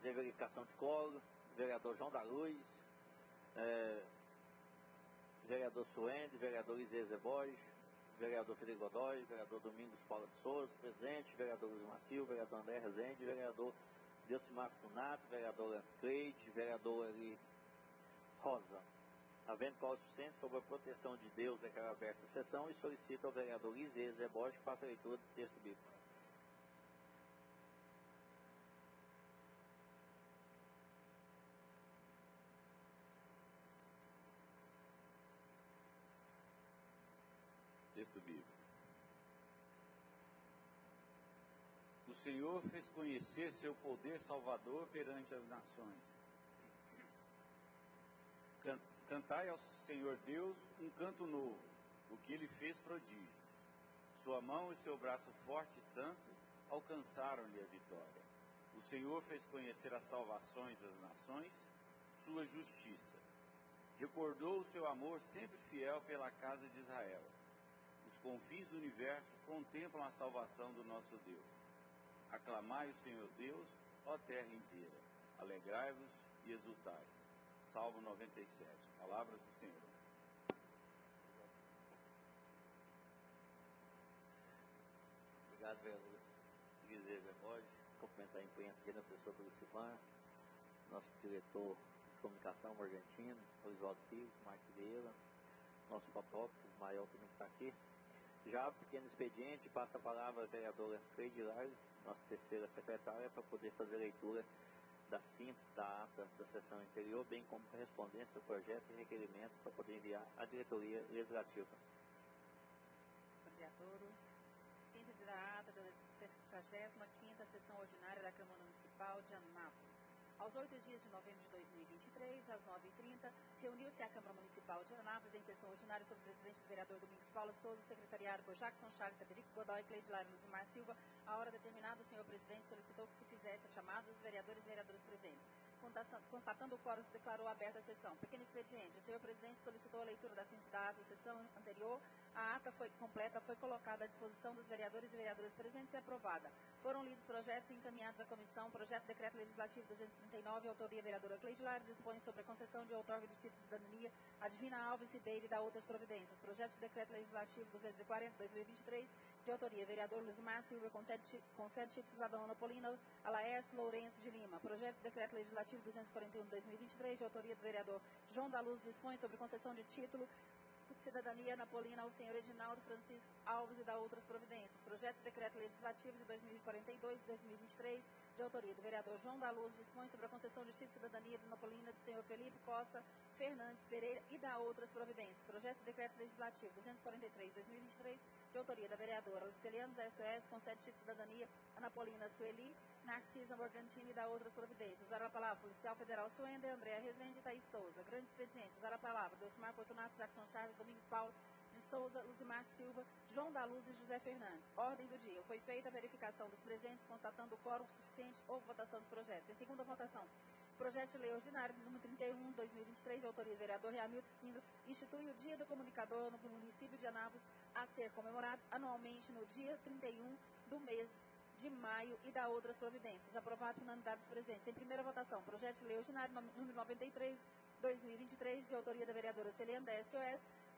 fazer verificação de quórum, vereador João da Luz, vereador Suende, vereador Iseza Borges, vereador Felipe Godoy, vereador Domingos Paulo de Souza, presidente, vereador Luiz Macio, vereador André Rezende, vereador Delcimar Funato, vereador Cleide, vereador Eli Rosa. Havendo qual suficiente sobre a proteção de Deus, declara aberta a sessão e solicita ao vereador Iseza Borges que faça a leitura do texto bíblico. Texto bíblico. O Senhor fez conhecer seu poder salvador perante as nações. Cantai ao Senhor Deus um canto novo, o que Ele fez prodígio. Sua mão e seu braço forte e santo alcançaram-lhe a vitória. O Senhor fez conhecer as salvações das nações, sua justiça. Recordou o seu amor sempre fiel pela casa de Israel. Os confins do universo contemplam a salvação do nosso Deus. Aclamai o Senhor Deus, ó terra inteira. Alegrai-vos e exultai. Salmo 97. Palavra do Senhor. Obrigado, vereador Iseza Borges. Cumprimentar a imprensa aqui na pessoa do Lucifan, nosso diretor de comunicação, Morgantino, Oswaldo Filho, Marco Vieira, nosso fotógrafo, Ismael, que não está aqui. Já pequeno expediente, passa a palavra à vereadora Cleide Largue, nossa terceira secretária, para poder fazer a leitura da síntese da ata da sessão anterior, bem como correspondência do projeto e requerimento para poder enviar à diretoria legislativa. Bom dia a todos. Síntese da ata da 35ª sessão ordinária da Câmara Municipal de Anápolis. Aos 8 dias de novembro de 2023, às 9h30, reuniu-se a Câmara Municipal de Anápolis em sessão ordinária sob a presidência do vereador Domingos Paulo Souza, secretariado por Jackson Charles, Federico Godoy, Cleide Lara e Luzimar Silva. A hora determinada, o senhor presidente solicitou que se fizesse a chamada dos vereadores e vereadoras presentes. Constatando o quórum, se declarou aberta a sessão. Pequeno expediente, o senhor presidente solicitou a leitura da síntese da ata da sessão anterior. A ata foi completa, foi colocada à disposição dos vereadores e vereadoras presentes e aprovada. Foram lidos projetos e encaminhados à comissão. Projeto de decreto legislativo 239, autoria vereadora Cleide Lara, dispõe sobre a concessão de outorga de título de cidadania a Divina Alves Ribeiro e da outras providências. Projeto de decreto legislativo 240/2023, de autoria vereador Luzimar Silva, concede título cidadão Anapolina a Laércio Lourenço de Lima. Projeto de decreto legislativo 241/2023, de autoria do vereador João da Luz, dispõe sobre concessão de título de cidadania napolina ao senhor Edinaldo Francisco Alves e da outras providências. Projeto de decreto legislativo de 2042/2023, de autoria do vereador João da Luz, dispõe sobre a concessão de título de cidadania napolina do senhor Felipe Costa Fernandes Pereira e da outras providências. Projeto de decreto legislativo 243/2023, de autoria da vereadora Luceliano da SOS, concede título de cidadania anapolina Sueli Narcisa Morgantini e da outras providências. Usar a palavra policial federal Suenda, Andréa Rezende e Thaís Souza. Grande expediente. Usar a palavra Delcimar Fortunato, Jackson Charles, Domingos Paulo de Souza, Luzimar Silva, João da Luz e José Fernandes. Ordem do dia. Foi feita a verificação dos presentes, constatando o quórum suficiente ou votação dos projetos. Em segunda votação, projeto de lei ordinário número 31/2023, de autoria do vereador Reamilton Espíndola, institui o Dia do Comunicador no município de Anápolis, a ser comemorado anualmente no dia 31 do mês de maio e da outras providências. Aprovado por unanimidade dos presentes. Em primeira votação, projeto de lei ordinário número 93/2023, de autoria da vereadora Celiane da SOS,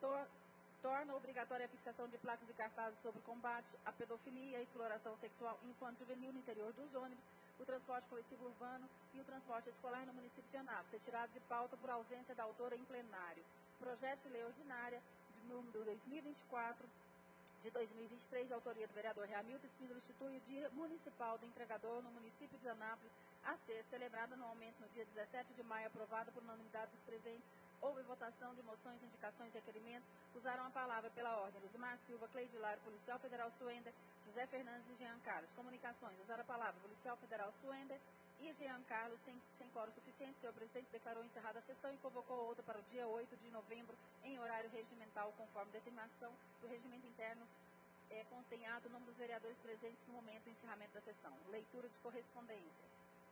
torna obrigatória a fixação de placas e cartazes sobre combate à pedofilia e à exploração sexual infanto-juvenil no interior dos ônibus, o transporte coletivo urbano e o transporte escolar no município de Anápolis, retirado de pauta por ausência da autora em plenário. Projeto de lei ordinária número 2023, de autoria do vereador Reamilton Espíndola, institui o Dia Municipal do Entregador no município de Anápolis, a ser celebrado anualmente no dia 17 de maio, aprovado por unanimidade dos presentes. Houve votação de moções, indicações e requerimentos. Usaram a palavra pela ordem Luzimar Silva, Cleide Lara, Policial Federal Suenda, José Fernandes e Jean Carlos. Comunicações. Usaram a palavra Policial Federal Suenda e Jean Carlos, sem quórum suficiente. O senhor presidente declarou encerrada a sessão e convocou outra para o dia 8 de novembro, em horário regimental, conforme determinação do regimento interno. Consta em ato o nome dos vereadores presentes no momento do encerramento da sessão. Leitura de correspondência.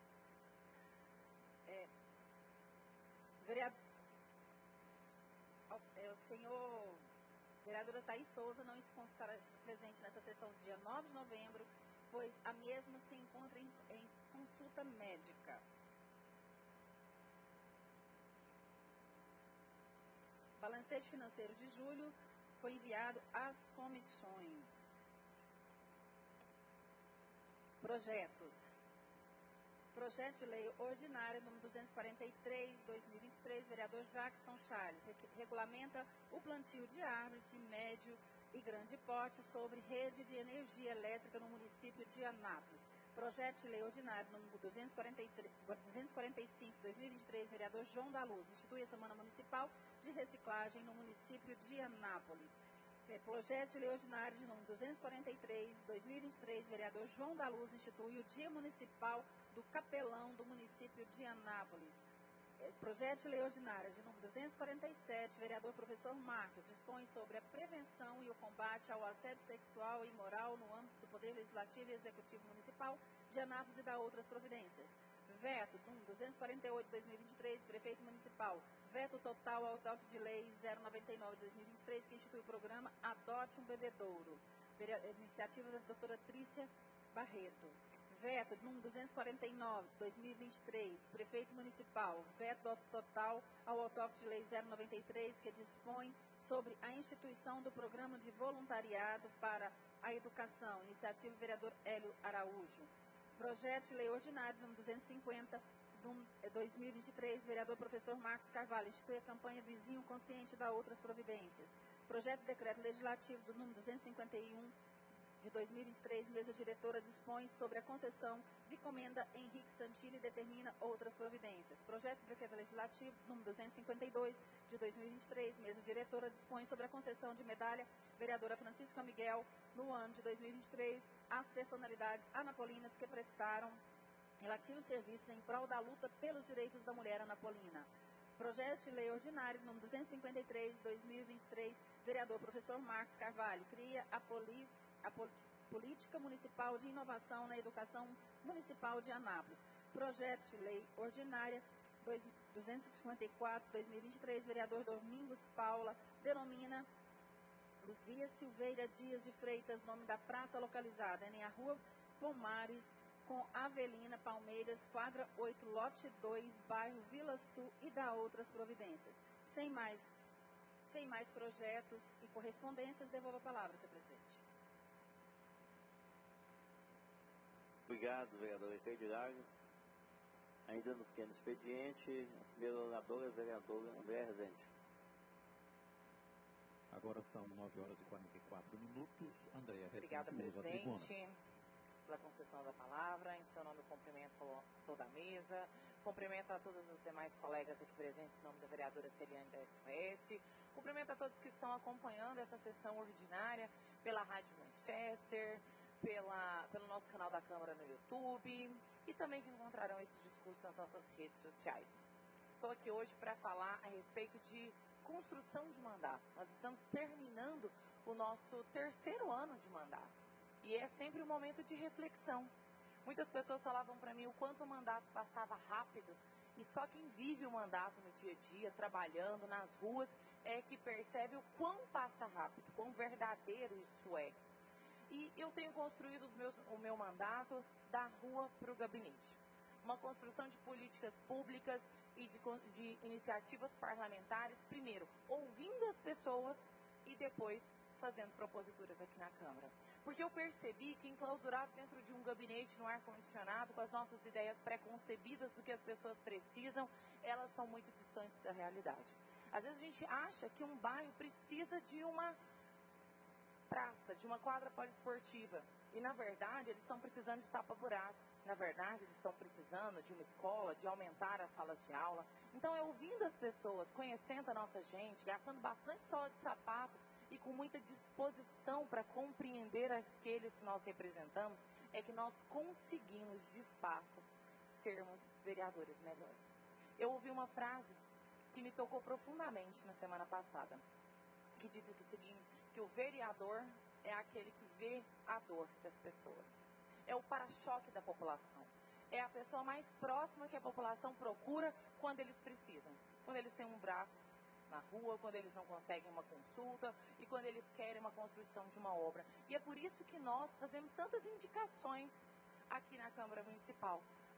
O senhor vereadora Thaís Souza não estará presente nessa sessão do dia 9 de novembro, pois a mesma se encontra em consulta médica. Balancete financeiro de julho foi enviado às comissões. Projetos. Projeto de lei ordinária número 243, 2023, vereador Jackson Charles, regulamenta o plantio de árvores de médio e grande porte sobre rede de energia elétrica no município de Anápolis. Projeto de lei ordinário número 245, 2023, vereador João da Luz, institui a Semana Municipal de Reciclagem no município de Anápolis. Projeto de lei ordinário de número 243, 2023, vereador João da Luz, institui o Dia Municipal do Capelão do município de Anápolis. Projeto de lei ordinária de número 247, vereador professor Marcos, dispõe sobre a prevenção e o combate ao assédio sexual e moral no âmbito do Poder Legislativo e Executivo Municipal de Anápolis e da outras providências. Veto número 248/2023, prefeito municipal. Veto total ao toque de lei 099/2023, que institui o programa Adote um Bebedouro. Iniciativa da doutora Trícia Barreto. Veto número 249/2023, prefeito municipal. Veto total ao autógrafo de lei 093, que dispõe sobre a instituição do programa de voluntariado para a educação. Iniciativa vereador Hélio Araújo. Projeto de lei ordinário número 250/2023, vereador professor Marcos Carvalho, institui a campanha Vizinho Consciente da outras providências. Projeto de decreto legislativo do número 251 de 2023, mesa diretora dispõe sobre a concessão de comenda Henrique Santini e determina outras providências. Projeto de decreto legislativo número 252 de 2023, mesa diretora dispõe sobre a concessão de medalha vereadora Francisca Miguel no ano de 2023 às personalidades anapolinas que prestaram relativos serviços em prol da luta pelos direitos da mulher anapolina. Projeto de lei ordinário número 253 de 2023, vereador professor Marcos Carvalho, cria a Política Municipal de Inovação na Educação Municipal de Anápolis. Projeto de lei ordinária 254/2023, vereador Domingos Paula, denomina Luzia Silveira Dias de Freitas, nome da praça localizada em a Rua Pomares, com Avelina Palmeiras, quadra 8, lote 2, bairro Vila Sul e da outras providências. Sem mais projetos e correspondências, devolvo a palavra, senhor presidente. Obrigado, vereador Efeide Lagos. Ainda no pequeno expediente, a primeira oradora é a vereadora Andréa Rezende. Agora são 9h44. Andréa Rezende. Obrigada, presidente, pela concessão da palavra. Em seu nome, cumprimento toda a mesa, cumprimento a todos os demais colegas aqui presentes em nome da vereadora Celiane da SOS, cumprimento a todos que estão acompanhando essa sessão ordinária pela Rádio Manchester, pelo nosso canal da Câmara no YouTube e também que encontrarão esses discursos nas nossas redes sociais. Estou aqui hoje para falar a respeito de construção de mandato. Nós estamos terminando o nosso terceiro ano de mandato e é sempre um momento de reflexão. Muitas pessoas falavam para mim o quanto o mandato passava rápido e só quem vive o mandato no dia a dia, trabalhando nas ruas, é que percebe o quão passa rápido, quão verdadeiro isso é. E eu tenho construído o meu mandato da rua para o gabinete. Uma construção de políticas públicas e de iniciativas parlamentares, primeiro ouvindo as pessoas e depois fazendo proposituras aqui na Câmara. Porque eu percebi que enclausurado dentro de um gabinete no ar-condicionado, com as nossas ideias pré-concebidas do que as pessoas precisam, elas são muito distantes da realidade. Às vezes a gente acha que um bairro precisa de uma praça, de uma quadra poliesportiva. E, na verdade, eles estão precisando de tapa-buraco. Na verdade, eles estão precisando de uma escola, de aumentar as salas de aula. Então, é ouvindo as pessoas, conhecendo a nossa gente, gastando bastante sola de sapato e com muita disposição para compreender aqueles que nós representamos, é que nós conseguimos, de fato, sermos vereadores melhores. Eu ouvi uma frase que me tocou profundamente na semana passada, que diz o seguinte, que o vereador é aquele que vê a dor das pessoas. É o para-choque da população. É a pessoa mais próxima que a população procura quando eles precisam. Quando eles têm um buraco na rua, quando eles não conseguem uma consulta e quando eles querem uma construção de uma obra. E é por isso que nós fazemos tantas indicações aqui na Câmara Municipal.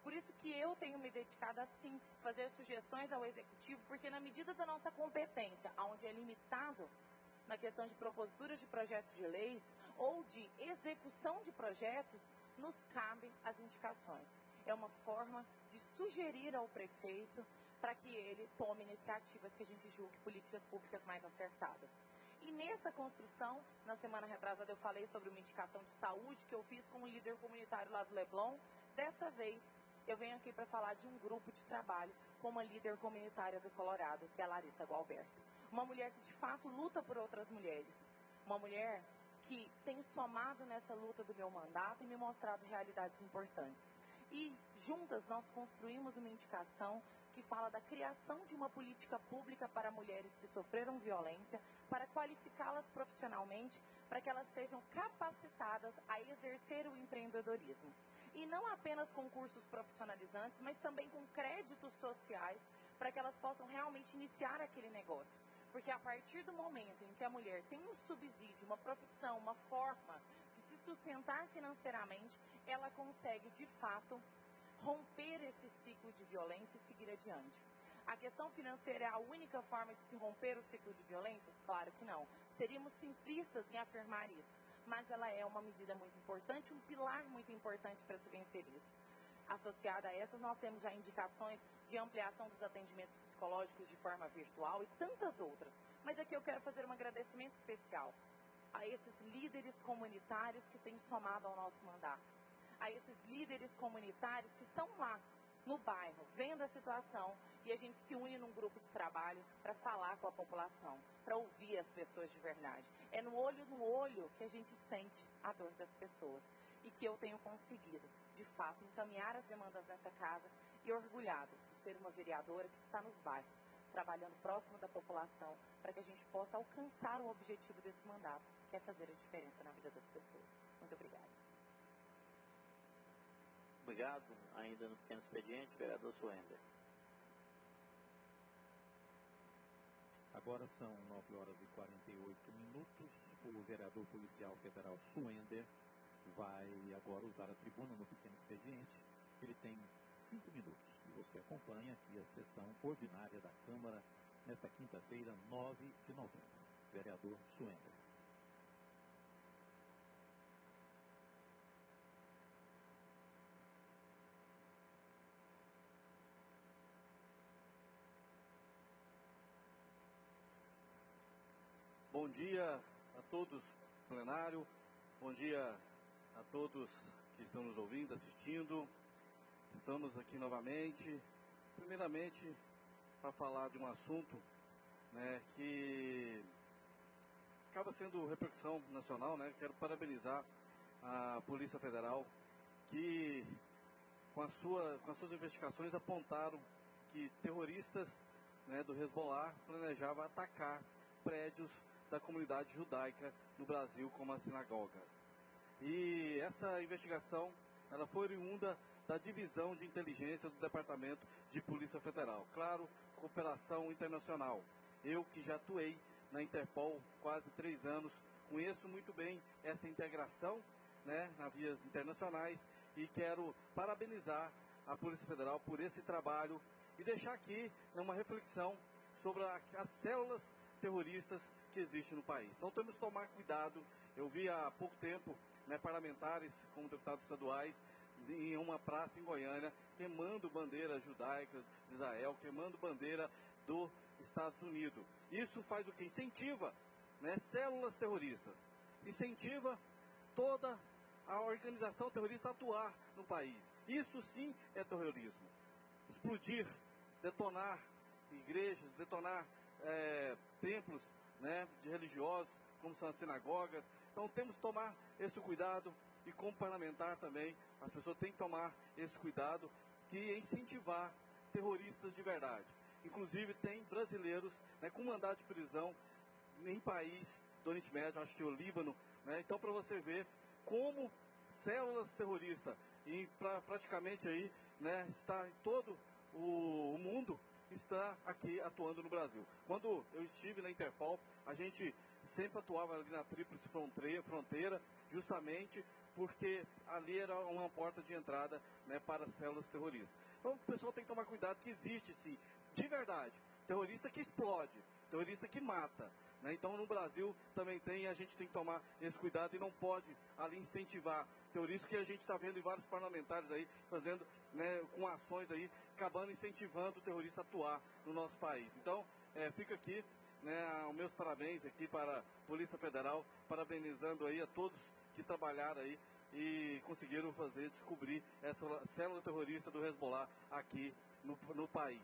Por isso que eu tenho me dedicado a, sim, fazer sugestões ao Executivo, porque na medida da nossa competência, onde é limitado na questão de propositura de projetos de leis ou de execução de projetos, nos cabem as indicações. É uma forma de sugerir ao prefeito para que ele tome iniciativas que a gente julgue políticas públicas mais acertadas. E nessa construção, na semana retrasada eu falei sobre uma indicação de saúde que eu fiz com um líder comunitário lá do Leblon. Dessa vez, eu venho aqui para falar de um grupo de trabalho com uma líder comunitária do Colorado, que é a Larissa Gualberto. Uma mulher que, de fato, luta por outras mulheres. Uma mulher que tem somado nessa luta do meu mandato e me mostrado realidades importantes. E, juntas, nós construímos uma indicação que fala da criação de uma política pública para mulheres que sofreram violência, para qualificá-las profissionalmente, para que elas sejam capacitadas a exercer o empreendedorismo. E não apenas com cursos profissionalizantes, mas também com créditos sociais, para que elas possam realmente iniciar aquele negócio. Porque a partir do momento em que a mulher tem um subsídio, uma profissão, uma forma de se sustentar financeiramente, ela consegue, de fato, romper esse ciclo de violência e seguir adiante. A questão financeira é a única forma de se romper o ciclo de violência? Claro que não. Seríamos simplistas em afirmar isso. Mas ela é uma medida muito importante, um pilar muito importante para se vencer isso. Associada a essas, nós temos já indicações de ampliação dos atendimentos psicológicos de forma virtual e tantas outras. Mas aqui eu quero fazer um agradecimento especial a esses líderes comunitários que têm somado ao nosso mandato. A esses líderes comunitários que estão lá, no bairro, vendo a situação, e a gente se une num grupo de trabalho para falar com a população, para ouvir as pessoas de verdade. É no olho que a gente sente a dor das pessoas. E que eu tenho conseguido, de fato, encaminhar as demandas dessa casa e orgulhado de ser uma vereadora que está nos bairros, trabalhando próximo da população, para que a gente possa alcançar o objetivo desse mandato, que é fazer a diferença na vida das pessoas. Muito obrigada. Obrigado. Ainda no pequeno expediente, vereador Suender. Agora são 9 horas e 48 minutos. O vereador policial federal Suender vai agora usar a tribuna no pequeno expediente. Ele tem 5 minutos. E você acompanha aqui a sessão ordinária da Câmara nesta quinta-feira, 9 de novembro. Vereador Suender. Bom dia a todos do plenário, bom dia a todos que estão nos ouvindo, assistindo. Estamos aqui novamente, primeiramente para falar de um assunto, né, que acaba sendo repercussão nacional, né? Quero parabenizar a Polícia Federal que com as suas investigações apontaram que terroristas, né, do Hezbollah planejavam atacar prédios da comunidade judaica no Brasil, como as sinagogas. E essa investigação, ela foi oriunda da divisão de inteligência do Departamento de Polícia Federal. Claro, cooperação internacional. Eu que já atuei na Interpol quase 3 anos, conheço muito bem essa integração, né, nas vias internacionais, e quero parabenizar a Polícia Federal por esse trabalho e deixar aqui uma reflexão sobre as células terroristas que existem no país. Então temos que tomar cuidado. Eu vi há pouco tempo, né, parlamentares como deputados estaduais em uma praça em Goiânia queimando bandeira judaica de Israel, queimando bandeira dos Estados Unidos. Isso faz o que? Incentiva, né, células terroristas. Incentiva toda a organização terrorista a atuar no país. Isso sim é terrorismo. Explodir, detonar igrejas, detonar templos, né, de religiosos, como são as sinagogas. Então temos que tomar esse cuidado, e como parlamentar também, as pessoas têm que tomar esse cuidado e incentivar terroristas de verdade. Inclusive tem brasileiros, né, com mandado de prisão em país do Oriente Médio, acho que é o Líbano, né? Então para você ver como células terroristas, e praticamente aí, né, está em todo o mundo, está aqui atuando no Brasil. Quando eu estive na Interpol, a gente sempre atuava ali na Tríplice Fronteira, justamente porque ali era uma porta de entrada, né, para as células terroristas. Então o pessoal tem que tomar cuidado que existe, sim, de verdade, terrorista que explode, terrorista que mata, né? Então no Brasil também tem, a gente tem que tomar esse cuidado e não pode ali incentivar terroristas, que a gente está vendo em vários parlamentares aí fazendo, né, com ações aí, acabando incentivando o terrorista a atuar no nosso país. Então fica aqui, né, os meus parabéns aqui para a Polícia Federal, parabenizando aí a todos que trabalharam aí e conseguiram descobrir essa célula terrorista do Hezbollah aqui no país.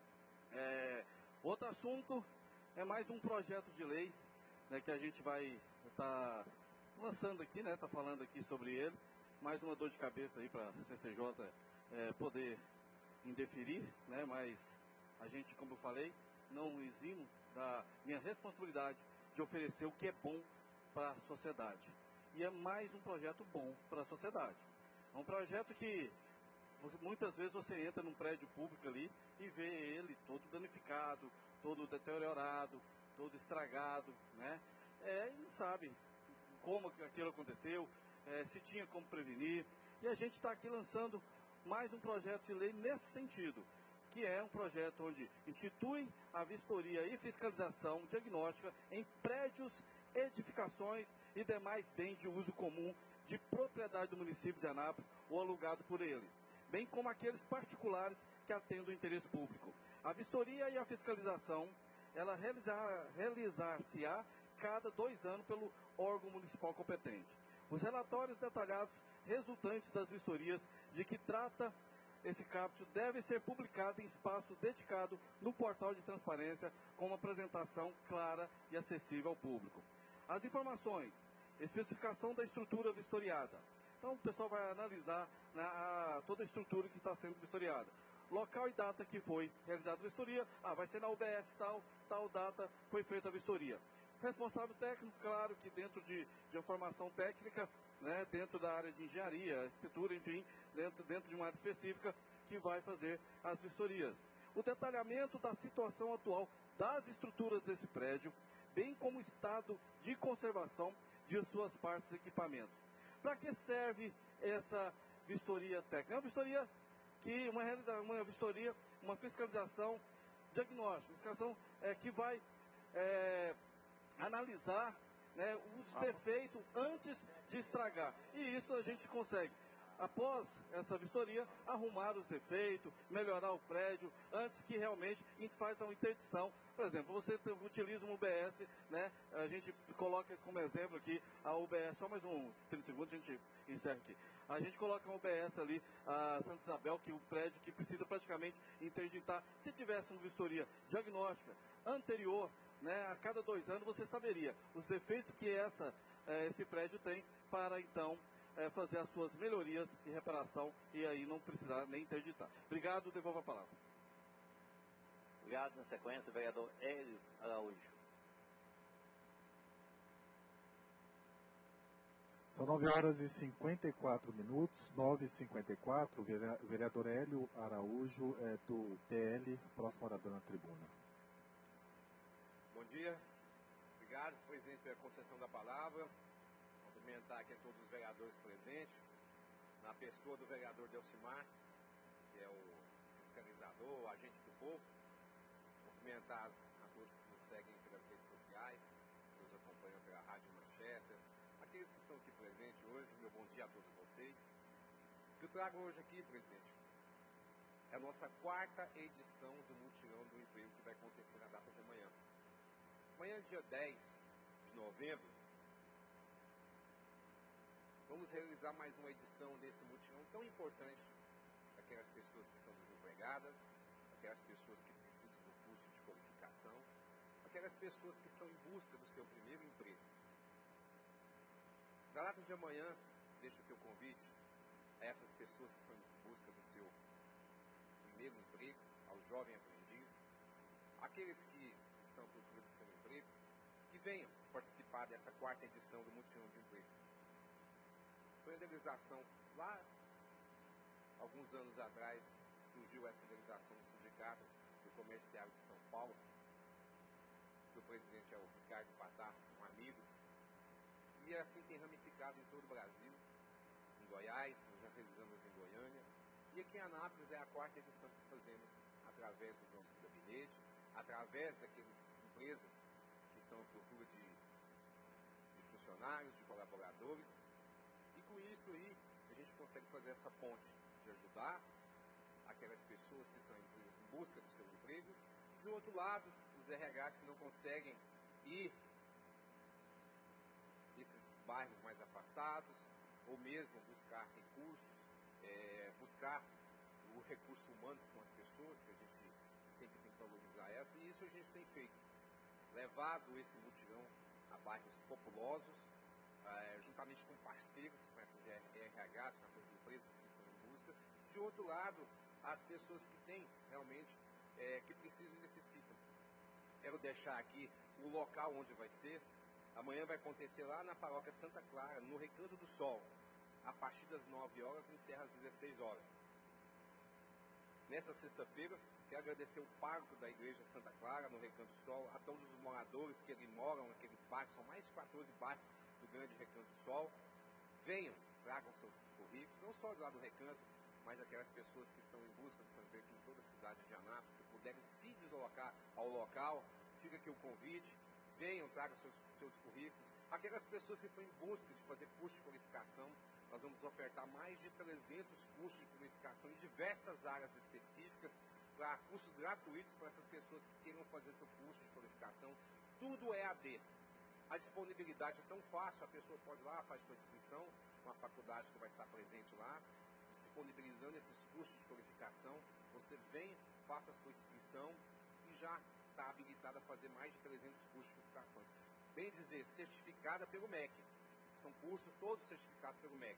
Outro assunto é mais um projeto de lei, né, que a gente vai estar lançando aqui, né, tá falando aqui sobre ele. Mais uma dor de cabeça aí para a CCJ poder indeferir, né, mas a gente, como eu falei, não eximo da minha responsabilidade de oferecer o que é bom para a sociedade. E é mais um projeto bom para a sociedade. É um projeto que muitas vezes você entra num prédio público ali e vê ele todo danificado, todo deteriorado, todo estragado, né? E não sabe como aquilo aconteceu, se tinha como prevenir. E a gente está aqui lançando mais um projeto de lei nesse sentido, que é um projeto onde institui a vistoria e fiscalização diagnóstica em prédios, edificações e demais bens de uso comum de propriedade do município de Anápolis ou alugado por ele, bem como aqueles particulares que atendem o interesse público. A vistoria e a fiscalização, ela realizar-se-á cada 2 anos pelo órgão municipal competente. Os relatórios detalhados resultantes das vistorias de que trata esse capítulo devem ser publicados em espaço dedicado no portal de transparência com uma apresentação clara e acessível ao público. As informações, especificação da estrutura vistoriada. Então o pessoal vai analisar, né, toda a estrutura que está sendo vistoriada. Local e data que foi realizada a vistoria. Vai ser na UBS tal data foi feita a vistoria. Responsável técnico, claro que dentro de formação técnica, né, dentro da área de engenharia, arquitetura, enfim, dentro de uma área específica que vai fazer as vistorias. O detalhamento da situação atual das estruturas desse prédio, bem como o estado de conservação de suas partes e equipamentos. Para que serve essa vistoria técnica? É uma vistoria uma fiscalização diagnóstica, fiscalização que vai analisar, né, os defeitos antes de estragar. E isso a gente consegue, após essa vistoria, arrumar os defeitos, melhorar o prédio, antes que realmente a gente faça uma interdição. Por exemplo, você utiliza um UBS, né, a gente coloca como exemplo aqui a UBS, só mais 30 segundos a gente encerra aqui. A gente coloca um UBS ali, a Santa Isabel, que é um prédio que precisa praticamente interditar. Se tivesse uma vistoria diagnóstica anterior, né, a cada 2 anos você saberia os defeitos que esse prédio tem para então fazer as suas melhorias e reparação e aí não precisar nem interditar. Obrigado, devolvo a palavra. Obrigado. Na sequência, o vereador Hélio Araújo. São 9h54, 9h54, o vereador Hélio Araújo, do PL, próximo orador na tribuna. Bom dia, obrigado, presidente, pela concessão da palavra. Cumprimentar aqui a todos os vereadores presentes, na pessoa do vereador Delcimar, que é o fiscalizador, o agente do povo. Cumprimentar a todos que nos seguem pelas redes sociais, que nos acompanham pela Rádio Manchester, aqueles que estão aqui presentes hoje, meu bom dia a todos vocês. O que eu trago hoje aqui, presidente, é a nossa 4ª edição do Mutirão do Emprego, que vai acontecer na data de amanhã. Amanhã, dia 10 de novembro, vamos realizar mais uma edição desse mutirão tão importante para aquelas pessoas que estão desempregadas, aquelas pessoas que precisam do curso de qualificação, aquelas pessoas que estão em busca do seu primeiro emprego. Na data de amanhã, deixo aqui o convite a essas pessoas que estão em busca do seu primeiro emprego, aos jovens aprendizes, aqueles que estão procurando seu emprego, que venham participar dessa 4ª edição do Mutirão de Emprego. Foi a legalização lá, alguns anos atrás, surgiu essa legalização do Sindicato do Comerciário de São Paulo, que o presidente é o Ricardo Patá, um amigo, e assim tem ramificado em todo o Brasil. Goiás, nós já realizamos em Goiânia. E aqui em Anápolis é a quarta edição que fazemos através do nosso gabinete, através daquelas empresas que estão à procura de funcionários, de colaboradores. E com isso aí, a gente consegue fazer essa ponte de ajudar aquelas pessoas que estão em busca do seu emprego. Do outro lado, os RHs que não conseguem ir nesses bairros mais afastados, ou mesmo buscar recursos, buscar o recurso humano com as pessoas, que a gente sempre tem que valorizar essa, e isso a gente tem feito. Levado esse mutirão a bairros populosos, juntamente com parceiros, com essas RHs, com essas empresas que estão em busca. De outro lado, as pessoas que têm realmente, que precisam e necessitam. Quero deixar aqui o local onde vai ser. Amanhã vai acontecer lá na paróquia Santa Clara, no Recanto do Sol, a partir das 9 horas e encerra às 16 horas. Nessa sexta-feira, quero agradecer o pároco da Igreja Santa Clara, no Recanto do Sol, a todos os moradores que ali moram naqueles bairros, são mais de 14 bairros do grande Recanto do Sol. Venham, tragam seus currículos, não só do lado do Recanto, mas aquelas pessoas que estão em busca de fazer aqui em toda a cidade de Anápolis, que puderem se deslocar ao local, fica aqui o convite, venham, tragam seus currículos. Aquelas pessoas que estão em busca de fazer curso de qualificação, nós vamos ofertar mais de 300 cursos de qualificação em diversas áreas específicas, para cursos gratuitos para essas pessoas que queiram fazer seu curso de qualificação. Tudo é AD. A disponibilidade é tão fácil, a pessoa pode ir lá, faz sua inscrição, uma faculdade que vai estar presente lá, disponibilizando esses cursos de qualificação. Você vem, faça a sua inscrição e já está habilitada a fazer mais de 300 cursos de qualificação. Bem dizer, certificada pelo MEC. São cursos todos certificados pelo MEC.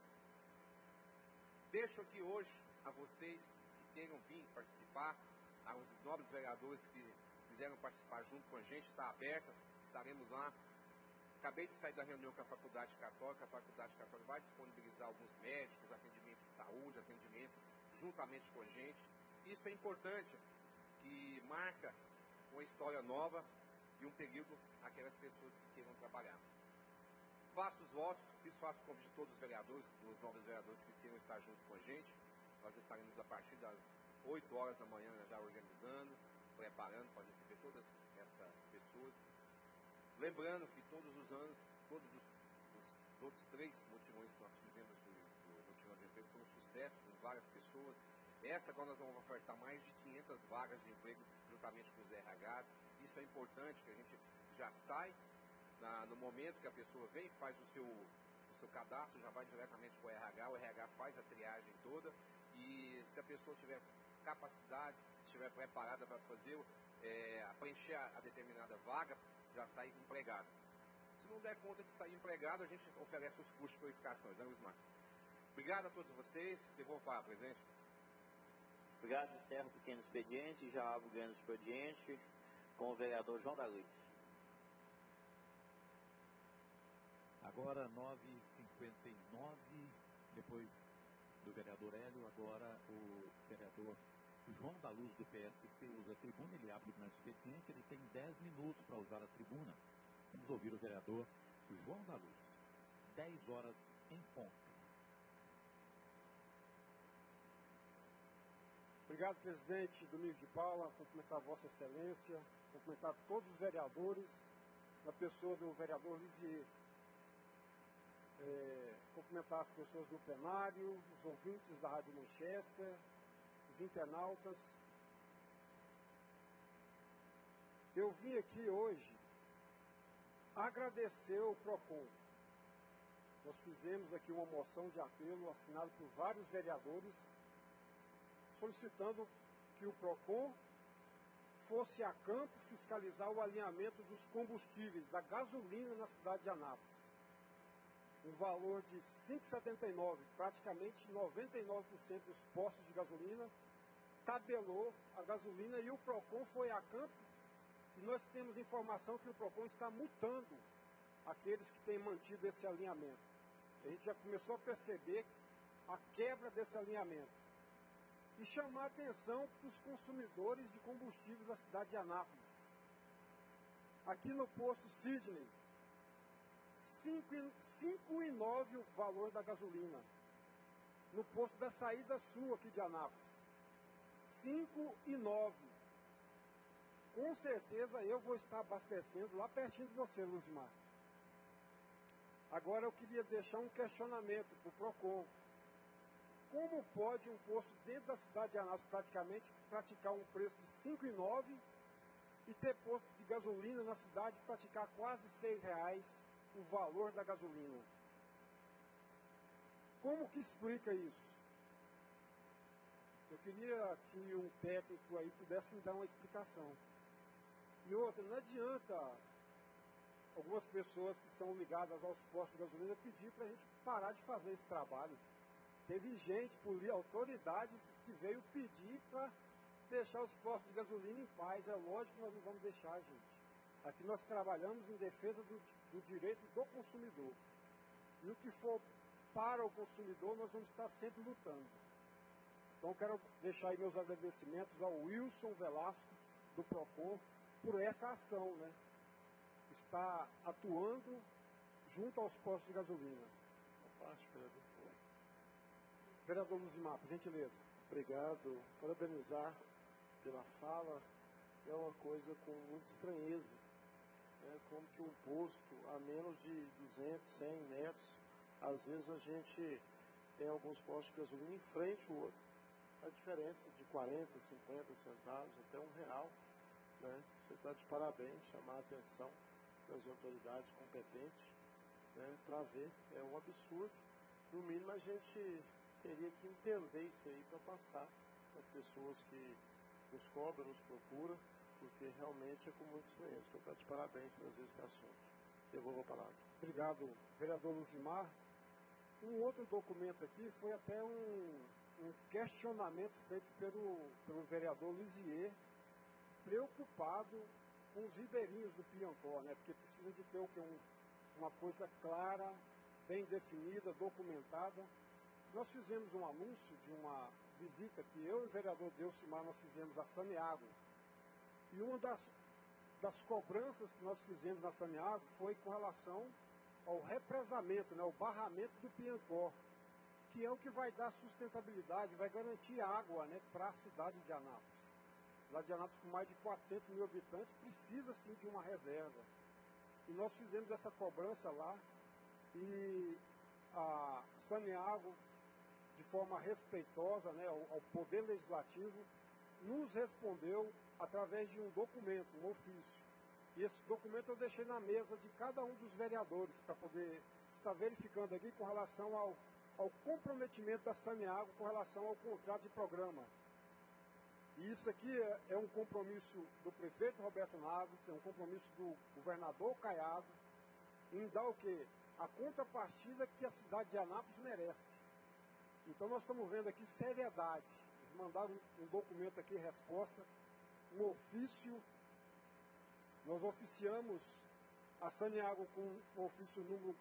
Deixo aqui hoje a vocês que queiram vir participar, aos nobres vereadores que quiseram participar junto com a gente, está aberta, estaremos lá. Acabei de sair da reunião com a Faculdade Católica vai disponibilizar alguns médicos, atendimento de saúde, atendimento juntamente com a gente. Isso é importante, que marca uma história nova e um período aquelas pessoas que queiram trabalhar. Faço os votos, faço o convite de todos os vereadores, os novos vereadores que queiram estar junto com a gente. Nós estaremos a partir das 8 horas da manhã já organizando, preparando para receber todas essas pessoas. Lembrando que todos os anos, todos os outros 3 mutirões que nós fizemos do mutirão de emprego foram sucesso com várias pessoas. Essa agora nós vamos ofertar mais de 500 vagas de emprego juntamente com os RHs. Isso é importante, que a gente já sai no momento que a pessoa vem, faz o seu cadastro, já vai diretamente para o RH faz a triagem toda, e se a pessoa tiver capacidade, estiver preparada para fazer, preencher a determinada vaga, já sai empregado. Se não der conta de sair empregado, a gente oferece os cursos de qualificações, né, Luiz Marcos? Obrigado a todos vocês, devolvo a palavra, presidente. Obrigado, encerro o pequeno expediente, já abro o grande expediente com o vereador João da Luz. Agora 9h59, depois do vereador Hélio, agora o vereador João da Luz do PSC usa a tribuna, ele abre o grande expediente, ele tem 10 minutos para usar a tribuna. Vamos ouvir o vereador João da Luz. 10 horas em ponto. Obrigado, presidente Domingos de Paula, cumprimentar Vossa Excelência, cumprimentar todos os vereadores, na pessoa do vereador Lidier. Cumprimentar as pessoas do plenário, os ouvintes da Rádio Manchester, os internautas. Eu vim aqui hoje agradecer o PROCON. Nós fizemos aqui uma moção de apelo assinada por vários vereadores, solicitando que o PROCON fosse a campo fiscalizar o alinhamento dos combustíveis, da gasolina na cidade de Anápolis. Um valor de R$ 5,79, praticamente 99% dos postos de gasolina, tabelou a gasolina e o PROCON foi a campo. E nós temos informação que o PROCON está multando aqueles que têm mantido esse alinhamento. A gente já começou a perceber a quebra desse alinhamento. E chamar a atenção para os consumidores de combustível da cidade de Anápolis. Aqui no posto Sidney, R$ 5,09 o valor da gasolina. no posto da saída sul aqui de Anápolis. 5 e 9. Com certeza eu vou estar abastecendo lá pertinho de você, Luzimar. Agora eu queria deixar um questionamento para o PROCON. Como pode um posto dentro da cidade de Anápolis praticamente praticar um preço de 5 e 9 e ter posto de gasolina na cidade praticar quase R$6 o valor da gasolina? Como que explica isso? Eu queria que um técnico aí pudesse me dar uma explicação. E outra, não adianta algumas pessoas que são ligadas aos postos de gasolina pedir para a gente parar de fazer esse trabalho. Teve gente, autoridade, que veio pedir para deixar os postos de gasolina em paz. É lógico que nós não vamos deixar, gente. Aqui nós trabalhamos em defesa do direito do consumidor. E o que for para o consumidor, nós vamos estar sempre lutando. Então, quero deixar aí meus agradecimentos ao Wilson Velasco, do PROCON, por essa ação, né? Está atuando junto aos postos de gasolina. Vereador Luzimar, por gentileza. Obrigado. Parabenizar pela fala. É uma coisa com muita estranheza. Como que um posto a menos de 200, 100 metros, às vezes a gente tem alguns postos de gasolina em frente ao outro. A diferença de 40, 50 centavos até R$1, né? Você está de parabéns, chamar a atenção das autoridades competentes, né, para ver. É um absurdo. No mínimo a gente teria que entender isso aí para passar para as pessoas que nos cobram, nos procuram, porque realmente é com muito estranheza. Então, está de parabéns trazer esse assunto. Devolvo a palavra. Obrigado, vereador Luzimar. Um outro documento aqui foi até um questionamento feito pelo vereador Lisier, preocupado com os ribeirinhos do Piancó, né? Porque precisa de ter uma coisa clara, bem definida, documentada. Nós fizemos um anúncio de uma visita que eu e o vereador Delcimar nós fizemos a Saneago. E uma das cobranças que nós fizemos na Saneago foi com relação ao represamento, né, o barramento do Piancó, que é o que vai dar sustentabilidade, vai garantir água, né, para a cidade de Anápolis. A cidade de Anápolis, com mais de 400 mil habitantes, precisa sim de uma reserva. E nós fizemos essa cobrança lá e a Saneago, de forma respeitosa, né, ao Poder Legislativo, nos respondeu através de um documento, um ofício. E esse documento eu deixei na mesa de cada um dos vereadores para poder estar verificando aqui com relação ao comprometimento da Saneago com relação ao contrato de programa. E isso aqui é um compromisso do prefeito Roberto Naves, é um compromisso do governador Caiado, em dar o quê? A contrapartida que a cidade de Anápolis merece. Então nós estamos vendo aqui seriedade. Eles mandaram um documento aqui, resposta, um ofício. Nós oficiamos a Saneago com o ofício número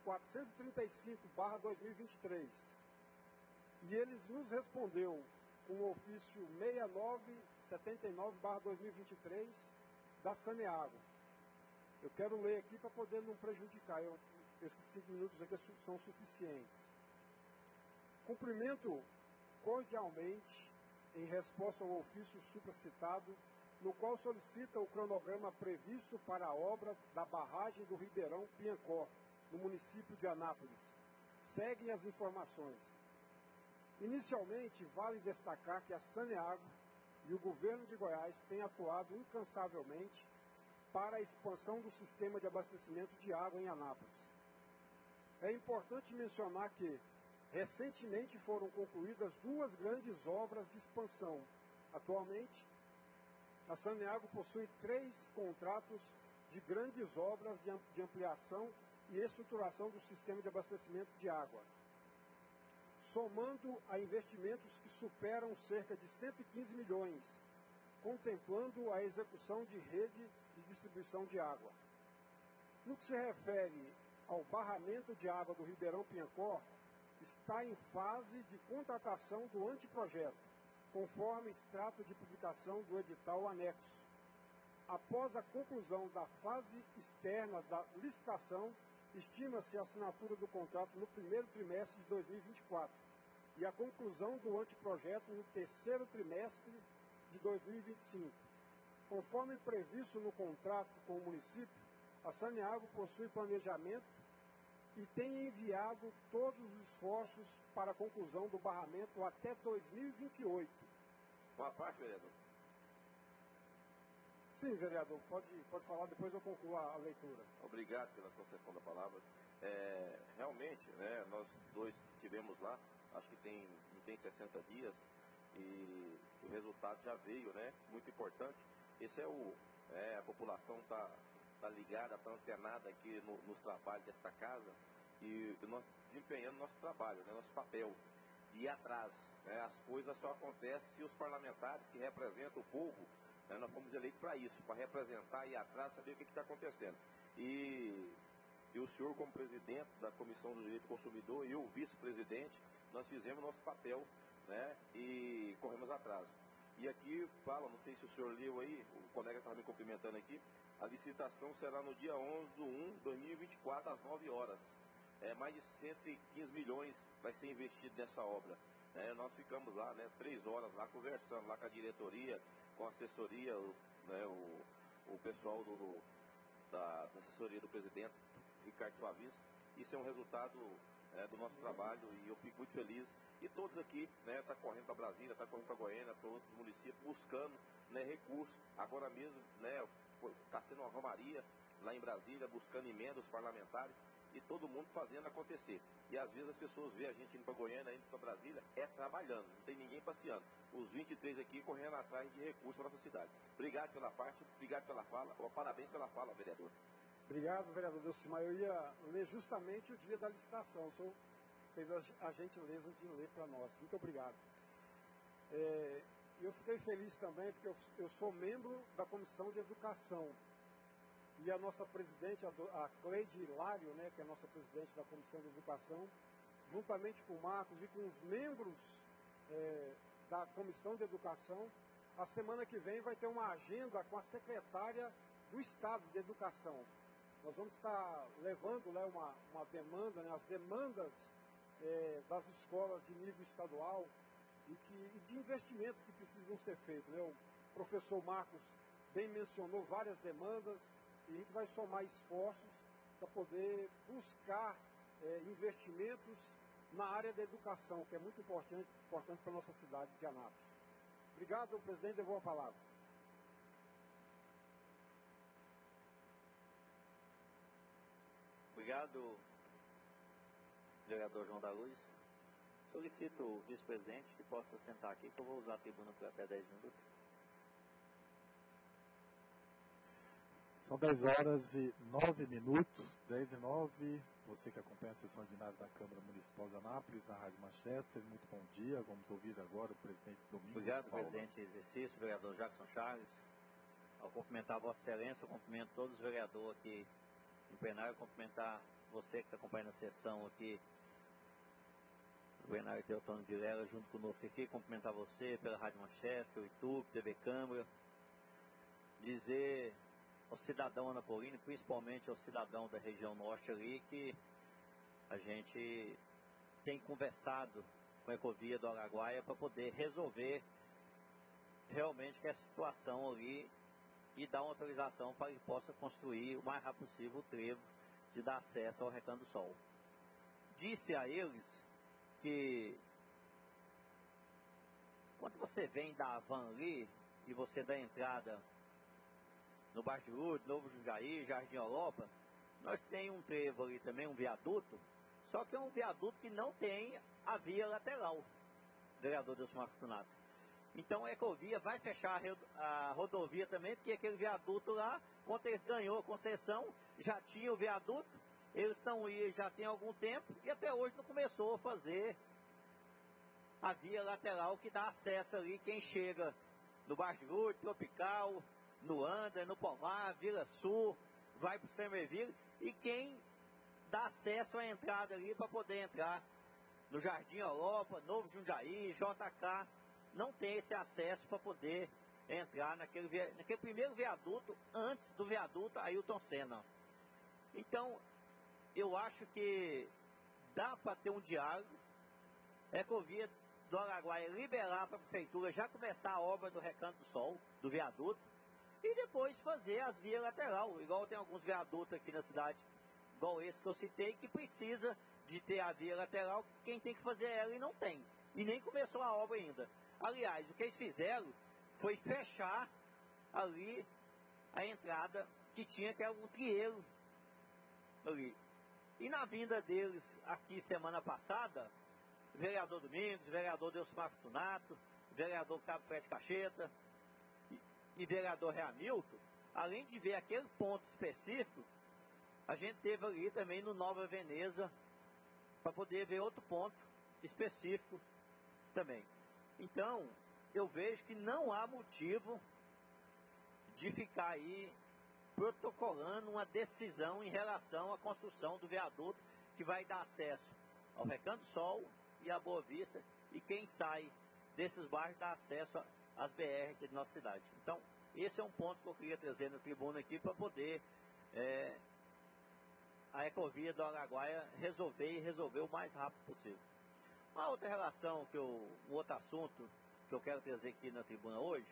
435/2023. E eles nos respondeu com o ofício 6979/2023 da Saneago. Eu quero ler aqui para poder não prejudicar. Esses 5 minutos aqui são suficientes. Cumprimento cordialmente, em resposta ao ofício supracitado, no qual solicita o cronograma previsto para a obra da barragem do Ribeirão Piancó, no município de Anápolis. Seguem as informações. Inicialmente, vale destacar que a Saneago e o governo de Goiás têm atuado incansavelmente para a expansão do sistema de abastecimento de água em Anápolis. É importante mencionar que, recentemente, foram concluídas 2 grandes obras de expansão. Atualmente, a Saneago possui 3 contratos de grandes obras de ampliação e estruturação do sistema de abastecimento de água, somando a investimentos que superam cerca de 115 milhões, contemplando a execução de rede de distribuição de água. No que se refere ao barramento de água do Ribeirão Piancó, está em fase de contratação do anteprojeto, conforme extrato de publicação do edital anexo. Após a conclusão da fase externa da licitação, estima-se a assinatura do contrato no primeiro trimestre de 2024, e a conclusão do anteprojeto no terceiro trimestre de 2025. Conforme previsto no contrato com o município, a Saneago possui planejamento e tem enviado todos os esforços para a conclusão do barramento até 2028. Uma parte, vereador. Sim, vereador, pode falar, depois eu concluo a leitura. Obrigado pela concessão da palavra. Realmente, né, nós dois estivemos lá, acho que não tem 60 dias, e o resultado já veio, né? Muito importante. Esse a população está ligada, está antenada aqui nos trabalhos desta casa, e nós desempenhando nosso trabalho, né, nosso papel de ir atrás. Né, as coisas só acontecem se os parlamentares que representam o povo, né, nós fomos eleitos para isso, para representar e ir atrás, saber o que está acontecendo. E o senhor, como presidente da Comissão do Direito do Consumidor, e eu, vice-presidente, nós fizemos nosso papel, né, e corremos atrás. E aqui fala, não sei se o senhor leu aí, o colega estava me cumprimentando aqui, a licitação será no dia 11/1/2024, às 9 horas. Mais de 115 milhões vai ser investido nessa obra. Nós ficamos lá, né, 3 horas lá conversando lá com a diretoria, com a assessoria, o pessoal da assessoria do presidente, Ricardo Suavista. Isso é um resultado do nosso trabalho e eu fico muito feliz. E todos aqui, né, tá correndo para Brasília, tá correndo para Goiânia, para outros municípios, buscando, né, recursos. Agora mesmo, né, está sendo uma romaria lá em Brasília, buscando emendas parlamentares e todo mundo fazendo acontecer. E às vezes as pessoas veem a gente indo para Goiânia, indo para Brasília, trabalhando, não tem ninguém passeando. Os 23 aqui correndo atrás de recursos para nossa cidade. Obrigado pela parte, obrigado pela fala, parabéns pela fala, vereador. Obrigado, vereador Delcimar. Eu ia ler justamente o dia da licitação. O senhor fez a gentileza de ler para nós. Muito obrigado. Eu fiquei feliz também porque eu sou membro da Comissão de Educação. E a nossa presidente, a Cleide Hilário, né, que é a nossa presidente da Comissão de Educação, juntamente com o Marcos e com os membros da Comissão de Educação, a semana que vem vai ter uma agenda com a secretária do Estado de Educação. Nós vamos estar levando, né, uma demanda, né, as demandas das escolas de nível estadual e de investimentos que precisam ser feitos. Né? O professor Marcos bem mencionou várias demandas e a gente vai somar esforços para poder buscar investimentos na área da educação, que é muito importante para a nossa cidade de Anápolis. Obrigado, presidente, devolvo a palavra. Obrigado, vereador João da Luz. Solicito o vice-presidente que possa sentar aqui, que eu vou usar a tribuna por até 10 minutos. São 10 horas e 9 minutos, 10 e 9. Você que acompanha a sessão ordinária da Câmara Municipal de Anápolis, na Rádio Manchester, muito bom dia. Vamos ouvir agora o presidente Domingos. Obrigado, presidente em exercício, vereador Jackson Chaves. Ao cumprimentar a Vossa Excelência, eu cumprimento todos os vereadores aqui em plenário, cumprimentar você que está acompanhando a sessão aqui, o plenário Teotônio Vilela, junto conosco aqui, cumprimentar você pela Rádio Manchester, o YouTube, TV Câmara, dizer ao cidadão anapolino, principalmente ao cidadão da região norte ali, que a gente tem conversado com a Ecovia do Araguaia para poder resolver realmente que a situação ali e dar uma autorização para que possa construir o mais rápido possível o trevo de dar acesso ao Recanto do Sol. Disse a eles que quando você vem da Havan ali e você dá entrada no Baixo de Lourdes, Novo Jundiaí, Jardim Europa, nós temos um trevo ali também, um viaduto, só que é um viaduto que não tem a via lateral, vereador Delcimar Fortunato. Então a Ecovia vai fechar a rodovia também, porque aquele viaduto lá, quando eles ganhou a concessão, já tinha o viaduto, eles estão aí já tem algum tempo, e até hoje não começou a fazer a via lateral que dá acesso ali, quem chega no Baixo de Lourdes, Tropical, no André, no Pomar, Vila Sul, vai para o Semerville, e quem dá acesso à entrada ali para poder entrar no Jardim Europa, Novo Jundiaí, JK, não tem esse acesso para poder entrar naquele primeiro viaduto, antes do viaduto Ailton Senna. Então, eu acho que dá para ter um diálogo, Ecovia do Araguaia liberar para a prefeitura já começar a obra do Recanto do Sol, do viaduto, e depois fazer as vias lateral, igual tem alguns viadutos aqui na cidade, igual esse que eu citei, que precisa de ter a via lateral, quem tem que fazer ela e não tem. E nem começou a obra ainda. Aliás, o que eles fizeram foi fechar ali a entrada que tinha, que era um trieiro ali. E na vinda deles aqui semana passada, vereador Domingos, vereador Delcimar Fortunato, vereador Cabo Fred Cacheta e vereador Reamilton, além de ver aquele ponto específico, a gente teve ali também no Nova Veneza para poder ver outro ponto específico também. Então, eu vejo que não há motivo de ficar aí protocolando uma decisão em relação à construção do viaduto que vai dar acesso ao Recanto do Sol e à Boa Vista, e quem sai desses bairros dá acesso às BR aqui da nossa cidade. Então, esse é um ponto que eu queria trazer na tribuna aqui para poder a Ecovia do Araguaia resolver o mais rápido possível. Uma outra relação, um outro assunto que eu quero trazer aqui na tribuna hoje,